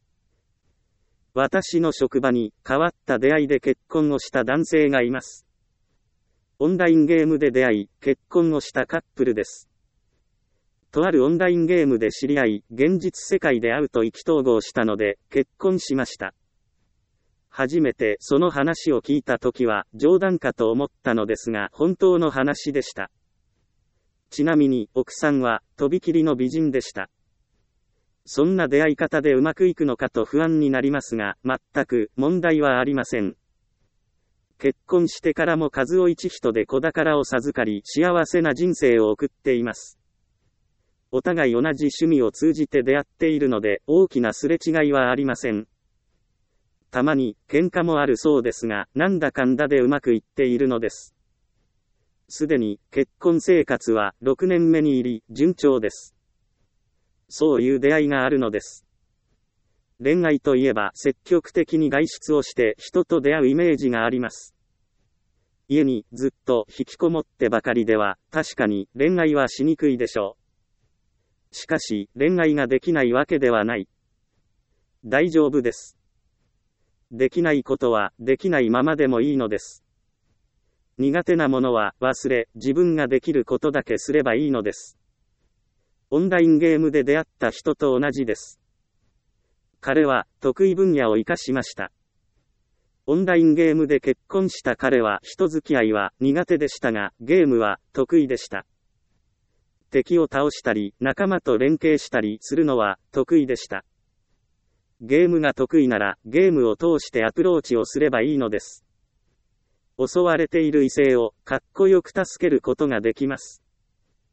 私の職場に変わった出会いで結婚をした男性がいます。オンラインゲームで出会い、結婚をしたカップルです。とあるオンラインゲームで知り合い、現実世界で会うと意気投合したので、結婚しました。初めてその話を聞いたときは冗談かと思ったのですが、本当の話でした。ちなみに奥さんはとびきりの美人でした。そんな出会い方でうまくいくのかと不安になりますが、全く問題はありません。結婚してからも数を一人で子宝を授かり、幸せな人生を送っています。お互い同じ趣味を通じて出会っているので、大きなすれ違いはありません。たまに喧嘩もあるそうですが、なんだかんだでうまくいっているのです。すでに結婚生活はろくねんめに入り、順調です。そういう出会いがあるのです。恋愛といえば積極的に外出をして人と出会うイメージがあります。家にずっと引きこもってばかりでは確かに恋愛はしにくいでしょう。しかし恋愛ができないわけではない。大丈夫です。できないことはできないままでもいいのです。苦手なものは忘れ、自分ができることだけすればいいのです。オンラインゲームで出会った人と同じです。彼は得意分野を活かしました。オンラインゲームで結婚した彼は人付き合いは苦手でしたが、ゲームは得意でした。敵を倒したり、仲間と連携したりするのは得意でした。ゲームが得意なら、ゲームを通してアプローチをすればいいのです。襲われている異性をかっこよく助けることができます。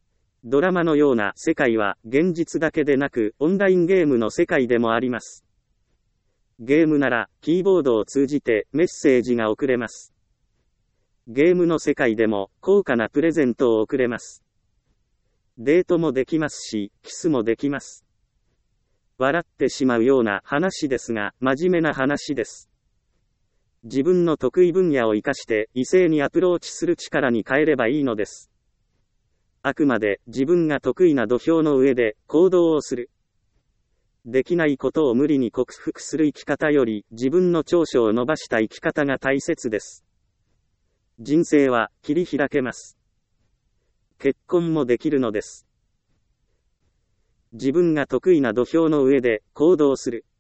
ドラマのような世界は現実だけでなくオンラインゲームの世界でもあります。ゲームならキーボードを通じてメッセージが送れます。ゲームの世界でも高価なプレゼントを送れます。デートもできますし、キスもできます。笑ってしまうような話ですが、真面目な話です。自分の得意分野を活かして異性にアプローチする力に変えればいいのです。あくまで自分が得意な土俵の上で行動をする。できないことを無理に克服する生き方より自分の長所を伸ばした生き方が大切です。人生は切り開けます。結婚もできるのです。自分が得意な土俵の上で行動する。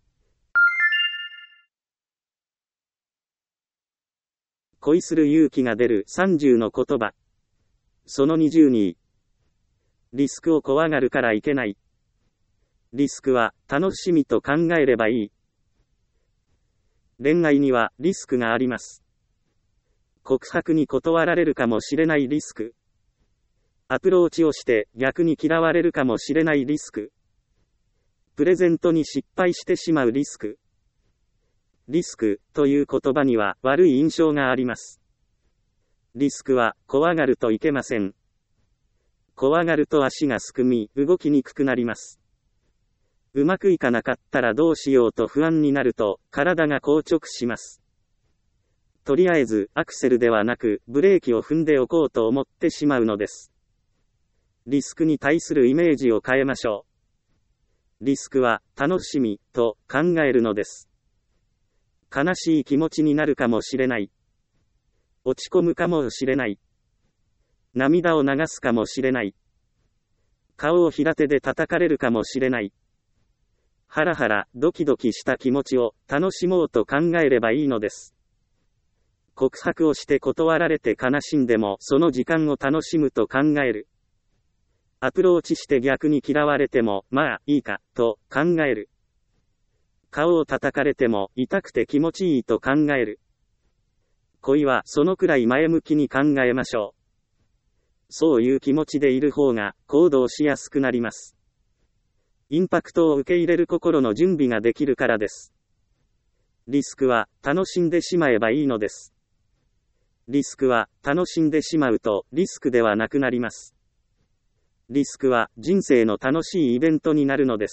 恋する勇気が出るさんじゅうの言葉。そのにじゅうに。リスクを怖がるからいけない。リスクは楽しみと考えればいい。恋愛にはリスクがあります。告白に断られるかもしれないリスク。アプローチをして逆に嫌われるかもしれないリスク。プレゼントに失敗してしまうリスク。リスクという言葉には悪い印象があります。リスクは怖がるといけません。怖がると足がすくみ、動きにくくなります。うまくいかなかったらどうしようと不安になると体が硬直します。とりあえずアクセルではなくブレーキを踏んでおこうと思ってしまうのです。リスクに対するイメージを変えましょう。リスクは楽しみと考えるのです。悲しい気持ちになるかもしれない。落ち込むかもしれない。涙を流すかもしれない。顔を平手で叩かれるかもしれない。ハラハラドキドキした気持ちを楽しもうと考えればいいのです。告白をして断られて悲しんでもその時間を楽しむと考える。アプローチして逆に嫌われてもまあいいかと考える。顔を叩かれても痛くて気持ちいいと考える。恋はそのくらい前向きに考えましょう。そういう気持ちでいる方が行動しやすくなります。インパクトを受け入れる心の準備ができるからです。リスクは楽しんでしまえばいいのです。リスクは楽しんでしまうとリスクではなくなります。リスクは人生の楽しいイベントになるのです。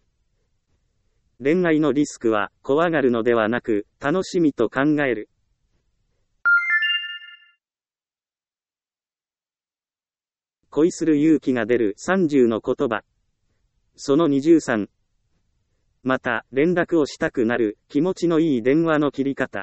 恋愛のリスクは怖がるのではなく楽しみと考える。恋する勇気が出るさんじゅうの言葉。そのにじゅうさん。また連絡をしたくなる気持ちのいい電話の切り方。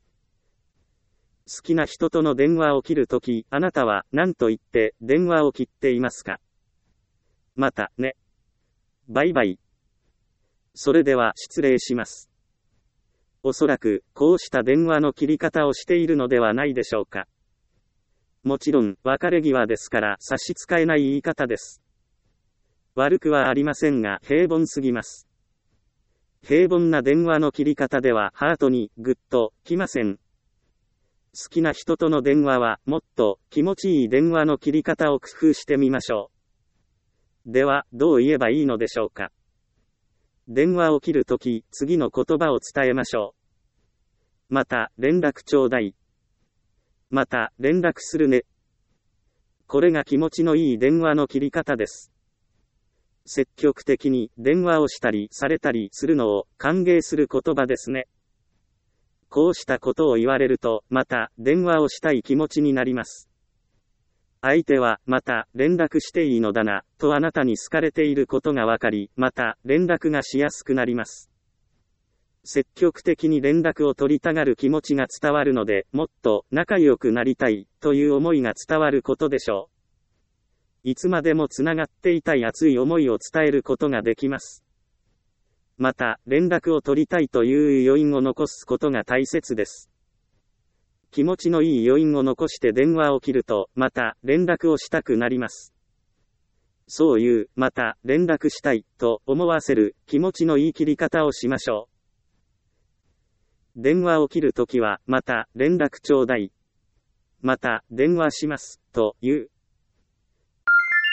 好きな人との電話を切るとき、あなたは何と言って電話を切っていますか？またね。バイバイ。それでは失礼します。おそらくこうした電話の切り方をしているのではないでしょうか。もちろん別れ際ですから差し支えない言い方です。悪くはありませんが平凡すぎます。平凡な電話の切り方ではハートにグッときません。好きな人との電話はもっと気持ちいい電話の切り方を工夫してみましょう。ではどう言えばいいのでしょうか。電話を切るとき、次の言葉を伝えましょう。また連絡ちょうだい。また連絡するね。これが気持ちのいい電話の切り方です。積極的に電話をしたりされたりするのを歓迎する言葉ですね。こうしたことを言われると、また電話をしたい気持ちになります。相手は、また連絡していいのだな、とあなたに好かれていることがわかり、また連絡がしやすくなります。積極的に連絡を取りたがる気持ちが伝わるので、もっと仲良くなりたい、という思いが伝わることでしょう。いつまでもつながっていたい熱い思いを伝えることができます。また、連絡を取りたいという余韻を残すことが大切です。気持ちのいい余韻を残して電話を切ると、また連絡をしたくなります。そういう、また連絡したい、と思わせる気持ちのいい切り方をしましょう。電話を切るときは、また連絡ちょうだい。また電話します、という。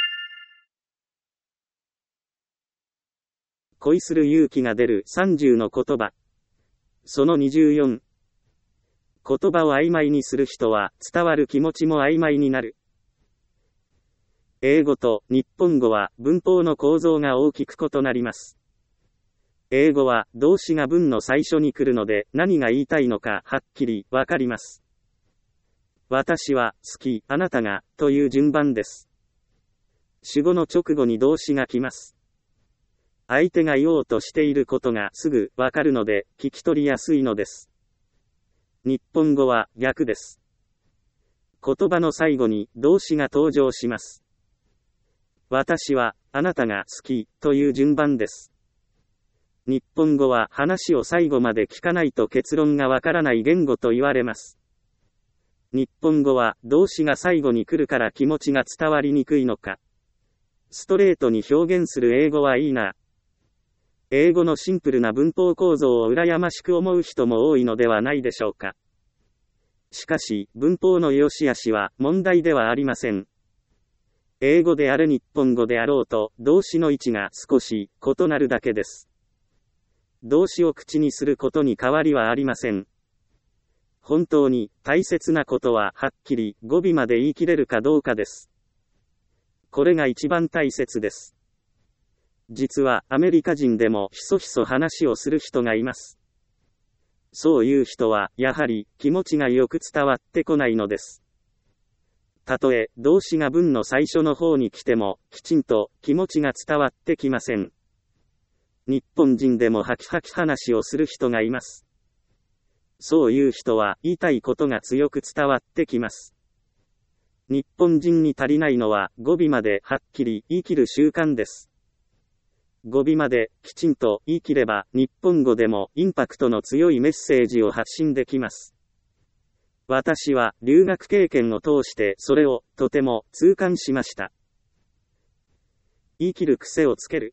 恋する勇気が出るさんじゅうの言葉。そのにじゅうよん。言葉を曖昧にする人は伝わる気持ちも曖昧になる。英語と日本語は文法の構造が大きく異なります。英語は動詞が文の最初に来るので何が言いたいのかはっきりわかります。私は好き、あなたがという順番です。主語の直後に動詞が来ます。相手が言おうとしていることがすぐわかるので聞き取りやすいのです。日本語は逆です。言葉の最後に動詞が登場します。私はあなたが好きという順番です。日本語は話を最後まで聞かないと結論がわからない言語と言われます。日本語は動詞が最後に来るから気持ちが伝わりにくいのか。ストレートに表現する英語はいいな。英語のシンプルな文法構造を羨ましく思う人も多いのではないでしょうか。しかし、文法の良し悪しは問題ではありません。英語であれ日本語であろうと、動詞の位置が少し異なるだけです。動詞を口にすることに変わりはありません。本当に大切なことははっきり語尾まで言い切れるかどうかです。これが一番大切です。実はアメリカ人でもひそひそ話をする人がいます。そういう人はやはり気持ちがよく伝わってこないのです。たとえ動詞が文の最初の方に来てもきちんと気持ちが伝わってきません。日本人でもハキハキ話をする人がいます。そういう人は言いたいことが強く伝わってきます。日本人に足りないのは語尾まではっきり言い切る習慣です。語尾まできちんと言い切れば日本語でもインパクトの強いメッセージを発信できます。私は留学経験を通してそれをとても痛感しました。言い切る癖をつける。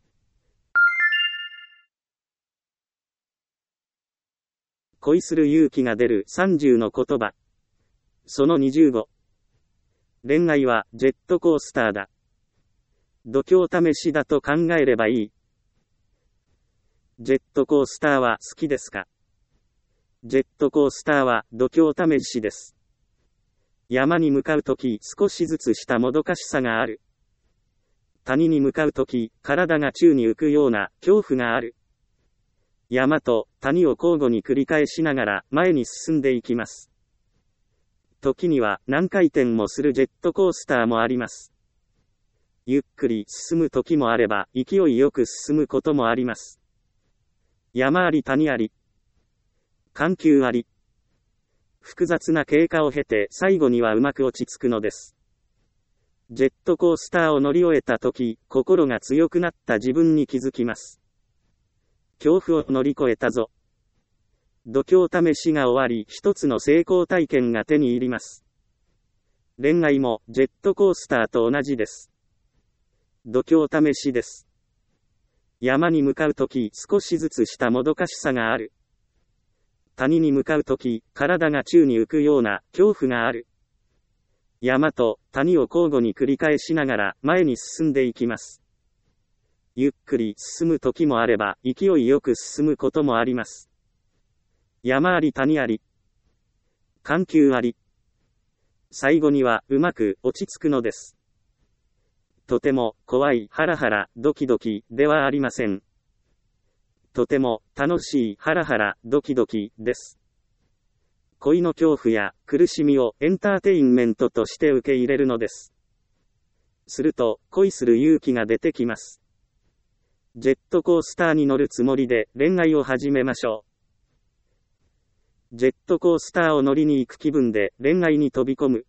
恋する勇気が出るさんじゅうの言葉。そのにじゅうご。恋愛はジェットコースターだ。度胸試しだと考えればいい。ジェットコースターは好きですか？ジェットコースターは度胸試しです。山に向かうとき少しずつしたもどかしさがある。谷に向かうとき体が宙に浮くような恐怖がある。山と谷を交互に繰り返しながら前に進んでいきます。時には何回転もするジェットコースターもあります。ゆっくり進む時もあれば勢いよく進むこともあります。山あり谷あり。緩急あり。複雑な経過を経て最後にはうまく落ち着くのです。ジェットコースターを乗り終えた時、心が強くなった自分に気づきます。恐怖を乗り越えたぞ。度胸試しが終わり、一つの成功体験が手に入ります。恋愛もジェットコースターと同じです。度胸試しです。山に向かうとき、少しずつしたもどかしさがある。谷に向かうとき、体が宙に浮くような恐怖がある。山と谷を交互に繰り返しながら前に進んでいきます。ゆっくり進む時もあれば勢いよく進むこともあります。山あり谷あり。緩急あり。最後にはうまく落ち着くのです。とても怖いハラハラドキドキではありません。とても楽しいハラハラドキドキです。恋の恐怖や苦しみをエンターテインメントとして受け入れるのです。すると恋する勇気が出てきます。ジェットコースターに乗るつもりで恋愛を始めましょう。ジェットコースターを乗りに行く気分で恋愛に飛び込む。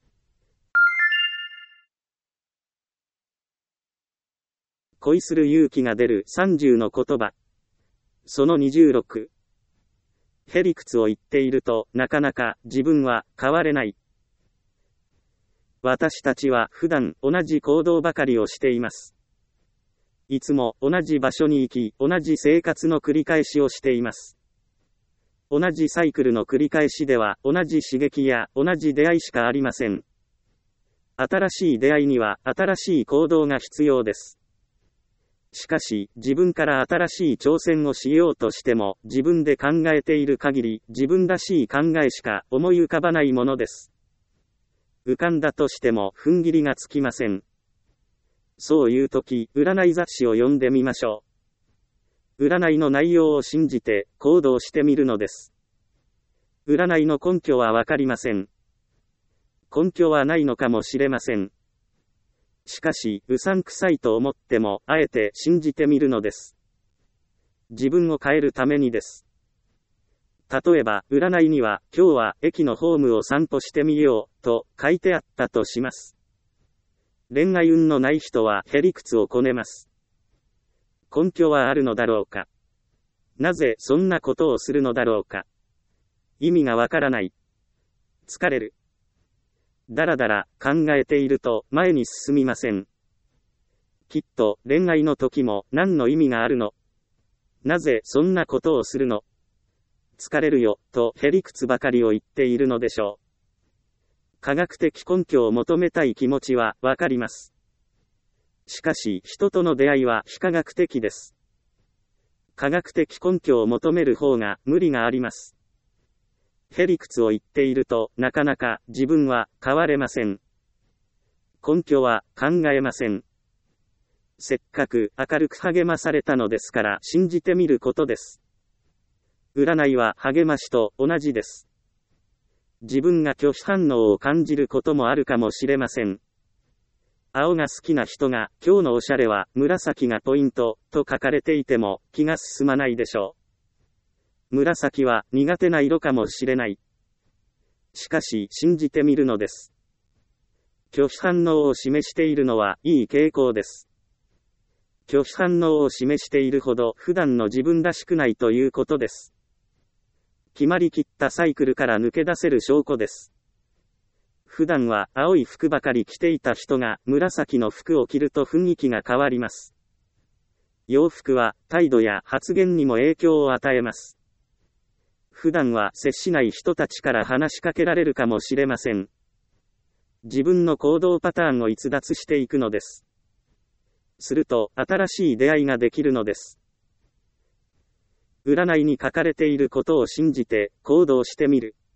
恋する勇気が出るさんじゅうの言葉。そのにじゅうろく。へりくつを言っているとなかなか自分は変われない。私たちは普段同じ行動ばかりをしています。いつも同じ場所に行き、同じ生活の繰り返しをしています。同じサイクルの繰り返しでは同じ刺激や同じ出会いしかありません。新しい出会いには新しい行動が必要です。 しかし、自分から新しい挑戦をしようとしても、自分で考えている限り、自分らしい考えしか思い浮かばないものです。浮かんだとしても、踏ん切りがつきません。そういうとき、占い雑誌を読んでみましょう。占いの内容を信じて、行動してみるのです。占いの根拠はわかりません。根拠はないのかもしれません。しかし、うさんくさいと思っても、あえて信じてみるのです。自分を変えるためにです。例えば、占いには、今日は駅のホームを散歩してみよう、と書いてあったとします。恋愛運のない人は、へりくつをこねます。根拠はあるのだろうか。なぜそんなことをするのだろうか。意味がわからない。疲れる。だらだら考えていると前に進みません。きっと恋愛の時も何の意味があるの？なぜそんなことをするの？疲れるよ、とへりくつばかりを言っているのでしょう。科学的根拠を求めたい気持ちはわかります。しかし人との出会いは非科学的です。科学的根拠を求める方が無理があります。へりくつを言っていると、なかなか自分は変われません。根拠は考えません。せっかく明るく励まされたのですから信じてみることです。占いは励ましと同じです。自分が拒否反応を感じることもあるかもしれません。青が好きな人が、今日のおしゃれは紫がポイント、と書かれていても気が進まないでしょう。紫は苦手な色かもしれない。しかし信じてみるのです。拒否反応を示しているのはいい傾向です。拒否反応を示しているほど普段の自分らしくないということです。決まりきったサイクルから抜け出せる証拠です。普段は青い服ばかり着ていた人が紫の服を着ると雰囲気が変わります。洋服は態度や発言にも影響を与えます。普段は接しない人たちから話しかけられるかもしれません。自分の行動パターンを逸脱していくのです。すると、新しい出会いができるのです。占いに書かれていることを信じて、行動してみる。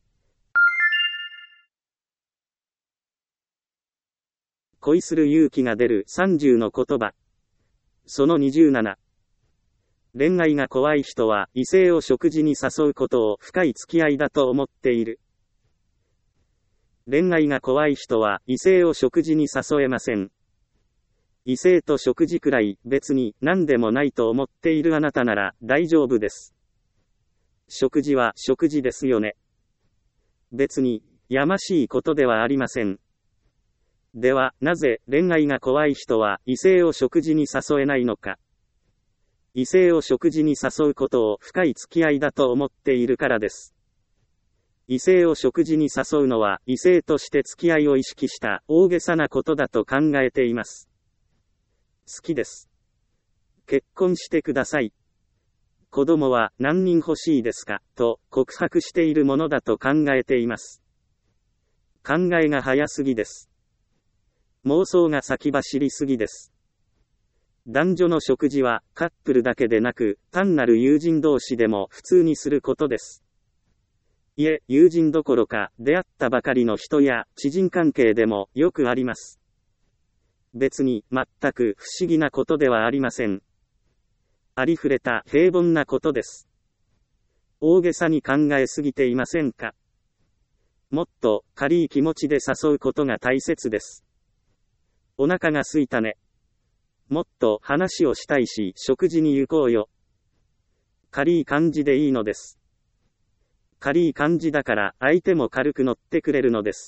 恋する勇気が出るさんじゅうの言葉。そのにじゅうなな。恋愛が怖い人は異性を食事に誘うことを深い付き合いだと思っている。恋愛が怖い人は異性を食事に誘えません。異性と食事くらい別に何でもないと思っているあなたなら大丈夫です。食事は食事ですよね。別にやましいことではありません。では、なぜ恋愛が怖い人は異性を食事に誘えないのか。異性を食事に誘うことを深い付き合いだと思っているからです。異性を食事に誘うのは異性として付き合いを意識した大げさなことだと考えています。好きです。結婚してください。子供は何人欲しいですかと告白しているものだと考えています。考えが早すぎです。妄想が先走りすぎです。男女の食事はカップルだけでなく単なる友人同士でも普通にすることです。いえ、友人どころか出会ったばかりの人や知人関係でもよくあります。別に全く不思議なことではありません。ありふれた平凡なことです。大げさに考えすぎていませんか？もっと軽い気持ちで誘うことが大切です。お腹が空いたね。もっと話をしたいし食事に行こうよ。軽い感じでいいのです。軽い感じだから相手も軽く乗ってくれるのです。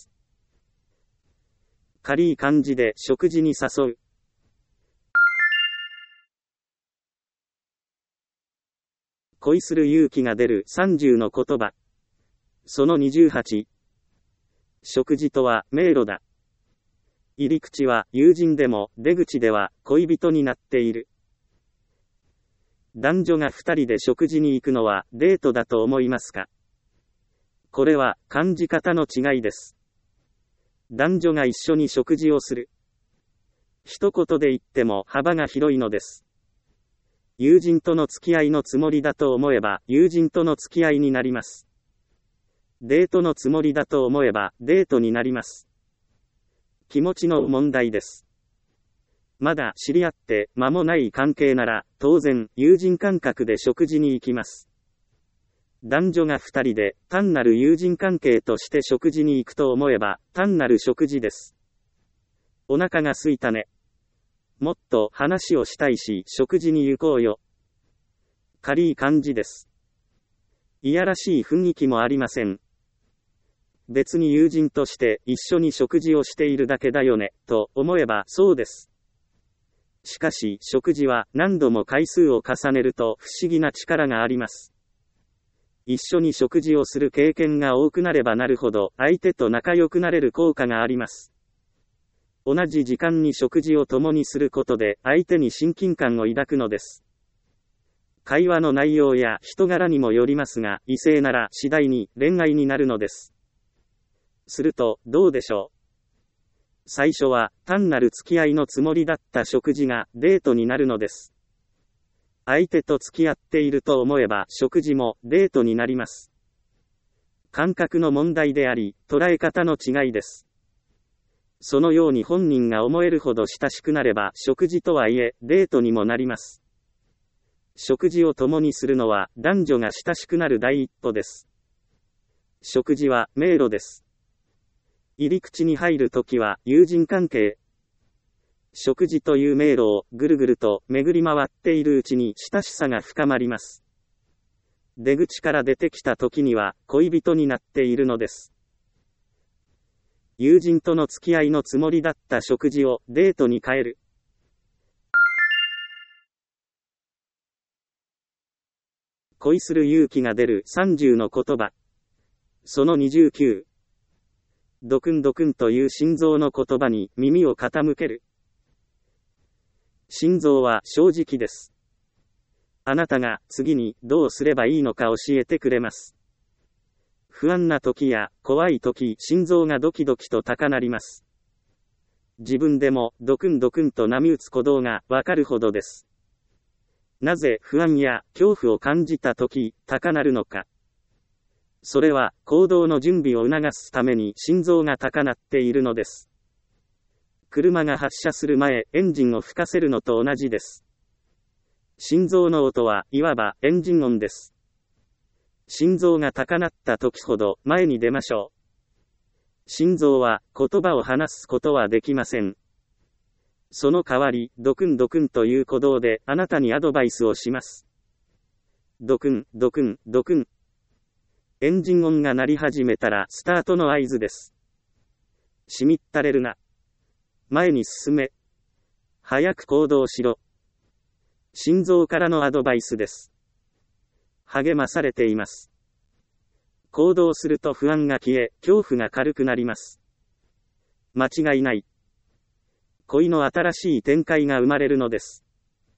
軽い感じで食事に誘う。恋する勇気が出るさんじゅうの言葉。そのにじゅうはち。食事とは迷路だ。入り口は友人でも出口では恋人になっている。男女が二人で食事に行くのはデートだと思いますか？これは感じ方の違いです。男女が一緒に食事をする。 一言で言っても幅が広いのです。友人との付き合いのつもりだと思えば、友人との付き合いになります。デートのつもりだと思えば、デートになります。気持ちの問題です。まだ知り合って間もない関係なら、当然、友人感覚で食事に行きます。男女が二人で、単なる友人関係として食事に行くと思えば、単なる食事です。お腹が空いたね。もっと話をしたいし、食事に行こうよ。軽い感じです。いやらしい雰囲気もありません。別に友人として一緒に食事をしているだけだよね、と思えばそうです。しかし、食事は何度も回数を重ねると不思議な力があります。一緒に食事をする経験が多くなればなるほど、相手と仲良くなれる効果があります。同じ時間に食事を共にすることで、相手に親近感を抱くのです。会話の内容や人柄にもよりますが、異性なら次第に恋愛になるのです。すると、どうでしょう。最初は単なる付き合いのつもりだった食事がデートになるのです。相手と付き合っていると思えば食事もデートになります。感覚の問題であり、捉え方の違いです。そのように本人が思えるほど親しくなれば食事とはいえデートにもなります。食事を共にするのは男女が親しくなる第一歩です。食事は迷路です。入り口に入るときは友人関係。食事という迷路をぐるぐると巡り回っているうちに親しさが深まります。出口から出てきたときには恋人になっているのです。友人との付き合いのつもりだった食事をデートに変える。恋する勇気が出るさんじゅうの言葉。そのにじゅうきゅう。ドクンドクンという心臓の言葉に耳を傾ける。心臓は正直です。あなたが次にどうすればいいのか教えてくれます。不安な時や怖い時、心臓がドキドキと高鳴ります。自分でもドクンドクンと波打つ鼓動がわかるほどです。なぜ不安や恐怖を感じた時、高鳴るのか。それは行動の準備を促すために心臓が高鳴っているのです。車が発車する前、エンジンを吹かせるのと同じです。心臓の音はいわばエンジン音です。心臓が高鳴った時ほど前に出ましょう。心臓は言葉を話すことはできません。その代わり、ドクンドクンという鼓動であなたにアドバイスをします。ドクン、ドクン、ドクン。エンジン音が鳴り始めたらスタートの合図です。しみったれるな。前に進め。早く行動しろ。心臓からのアドバイスです。励まされています。行動すると不安が消え、恐怖が軽くなります。間違いない。恋の新しい展開が生まれるのです。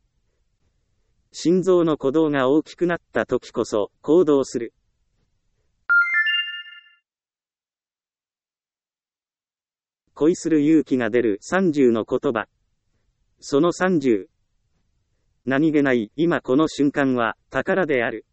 心臓の鼓動が大きくなった時こそ、行動する。恋する勇気が出るさんじゅうの言葉。そのさんじゅう。何気ない今この瞬間は宝である。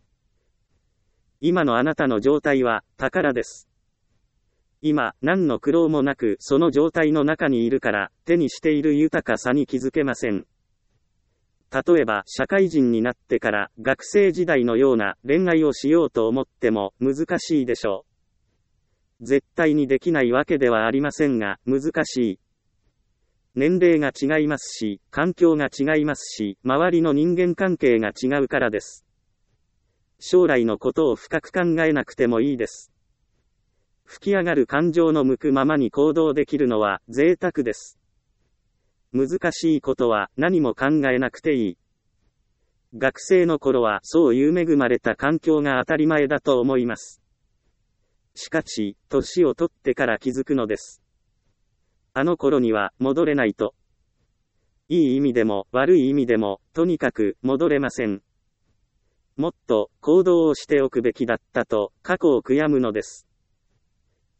今のあなたの状態は宝です。今、何の苦労もなくその状態の中にいるから手にしている豊かさに気づけません。例えば社会人になってから学生時代のような恋愛をしようと思っても難しいでしょう。絶対にできないわけではありませんが難しい。年齢が違いますし、環境が違いますし、周りの人間関係が違うからです。将来のことを深く考えなくてもいいです。吹き上がる感情の向くままに行動できるのは贅沢です。難しいことは何も考えなくていい。学生の頃はそういう恵まれた環境が当たり前だと思います。しかし、年を取ってから気づくのです。あの頃には戻れないと。いい意味でも悪い意味でも、とにかく戻れません。もっと行動をしておくべきだったと過去を悔やむのです。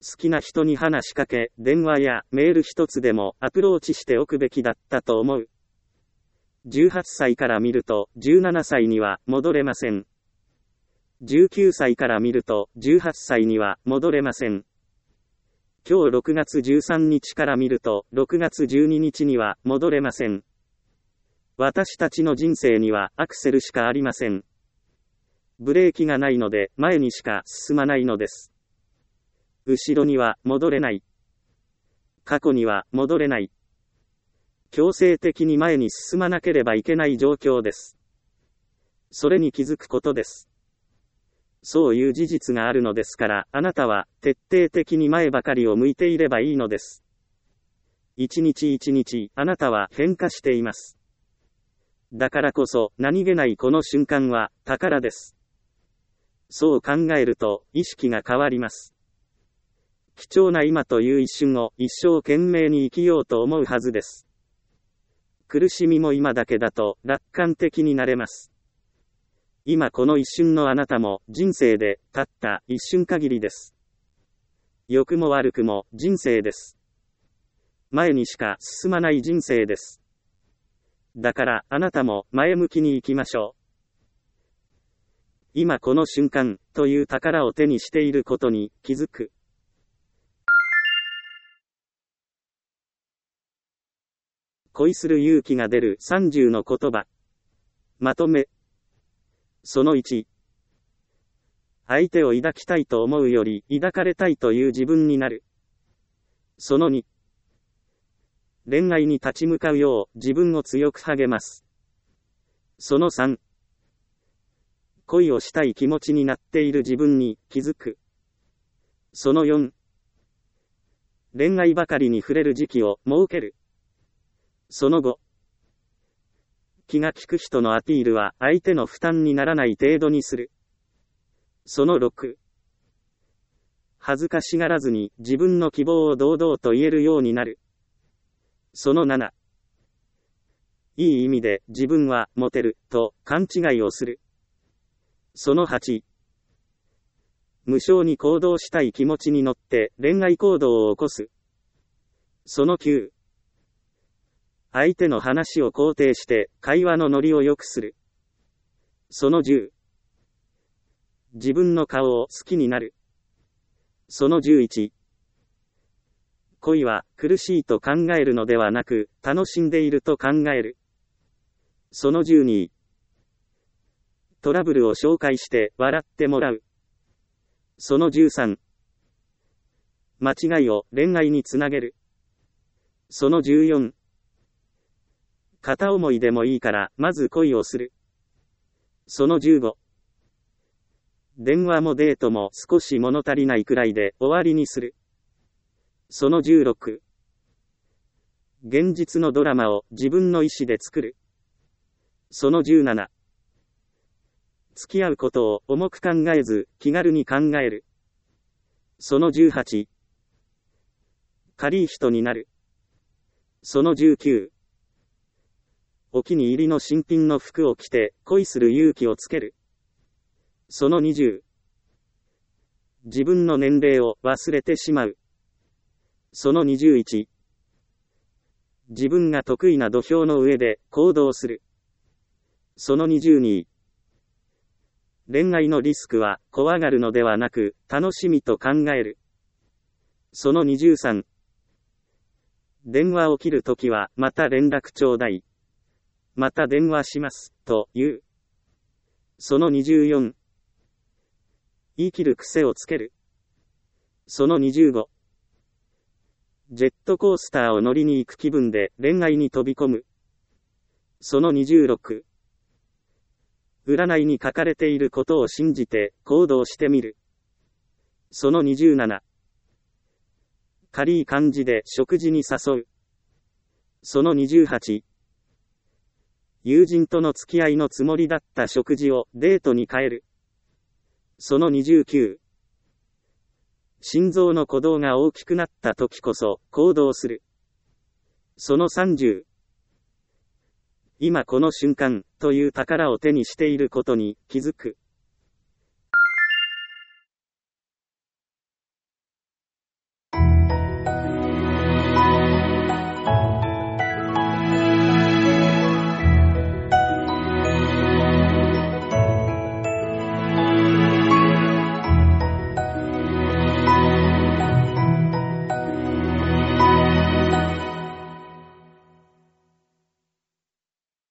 好きな人に話しかけ、電話やメール一つでもアプローチしておくべきだったと思う。じゅうはっさいから見るとじゅうななさいには戻れません。じゅうきゅうさいから見るとじゅうはっさいには戻れません。今日ろくがつじゅうさんにちから見るとろくがつじゅうににちには戻れません。私たちの人生にはアクセルしかありません。ブレーキがないので前にしか進まないのです。後ろには戻れない。過去には戻れない。強制的に前に進まなければいけない状況です。それに気づくことです。そういう事実があるのですから、あなたは徹底的に前ばかりを向いていればいいのです。一日一日、あなたは変化しています。だからこそ、何気ないこの瞬間は宝です。そう考えると、意識が変わります。貴重な今という一瞬を一生懸命に生きようと思うはずです。苦しみも今だけだと楽観的になれます。今この一瞬のあなたも人生でたった一瞬限りです。良くも悪くも人生です。前にしか進まない人生です。だからあなたも前向きに行きましょう。今この瞬間という宝を手にしていることに気づく。恋する勇気が出るさんじゅうの言葉。まとめ。そのいち。相手を抱きたいと思うより抱かれたいという自分になる。そのに。恋愛に立ち向かうよう自分を強く励ます。そのさん。恋をしたい気持ちになっている自分に気づく。そのよん。恋愛ばかりに触れる時期を設ける。そのご。気が利く人のアピールは相手の負担にならない程度にする。そのろく。恥ずかしがらずに自分の希望を堂々と言えるようになる。そのなな。いい意味で自分はモテると勘違いをする。そのはち。無性に行動したい気持ちに乗って恋愛行動を起こす。そのきゅう。相手の話を肯定して会話のノリを良くする。そのじゅう。自分の顔を好きになる。そのじゅういち。恋は苦しいと考えるのではなく楽しんでいると考える。そのじゅうに。トラブルを紹介して笑ってもらう。そのじゅうさん。間違いを恋愛につなげる。そのじゅうよん。片思いでもいいからまず恋をする。そのじゅうご。電話もデートも少し物足りないくらいで終わりにする。そのじゅうろく。現実のドラマを自分の意思で作る。そのじゅうなな。付き合うことを重く考えず気軽に考える。そのじゅうはち。軽い人になる。そのじゅうきゅう。お気に入りの新品の服を着て恋する勇気をつける。そのにじゅう。自分の年齢を忘れてしまう。そのにじゅういち。自分が得意な土俵の上で行動する。そのにじゅうに。恋愛のリスクは怖がるのではなく楽しみと考える。そのにじゅうさん。電話を切るときはまた連絡ちょうだい。また電話します、と言う。そのにじゅうよん。言い切る癖をつける。そのにじゅうご。ジェットコースターを乗りに行く気分で恋愛に飛び込む。そのにじゅうろく。占いに書かれていることを信じて行動してみる。そのにじゅうなな。軽い感じで食事に誘う。そのにじゅうはち。友人との付き合いのつもりだった食事をデートに変える。そのにじゅうきゅう。心臓の鼓動が大きくなった時こそ行動する。そのさんじゅう。今この瞬間という宝を手にしていることに気づく。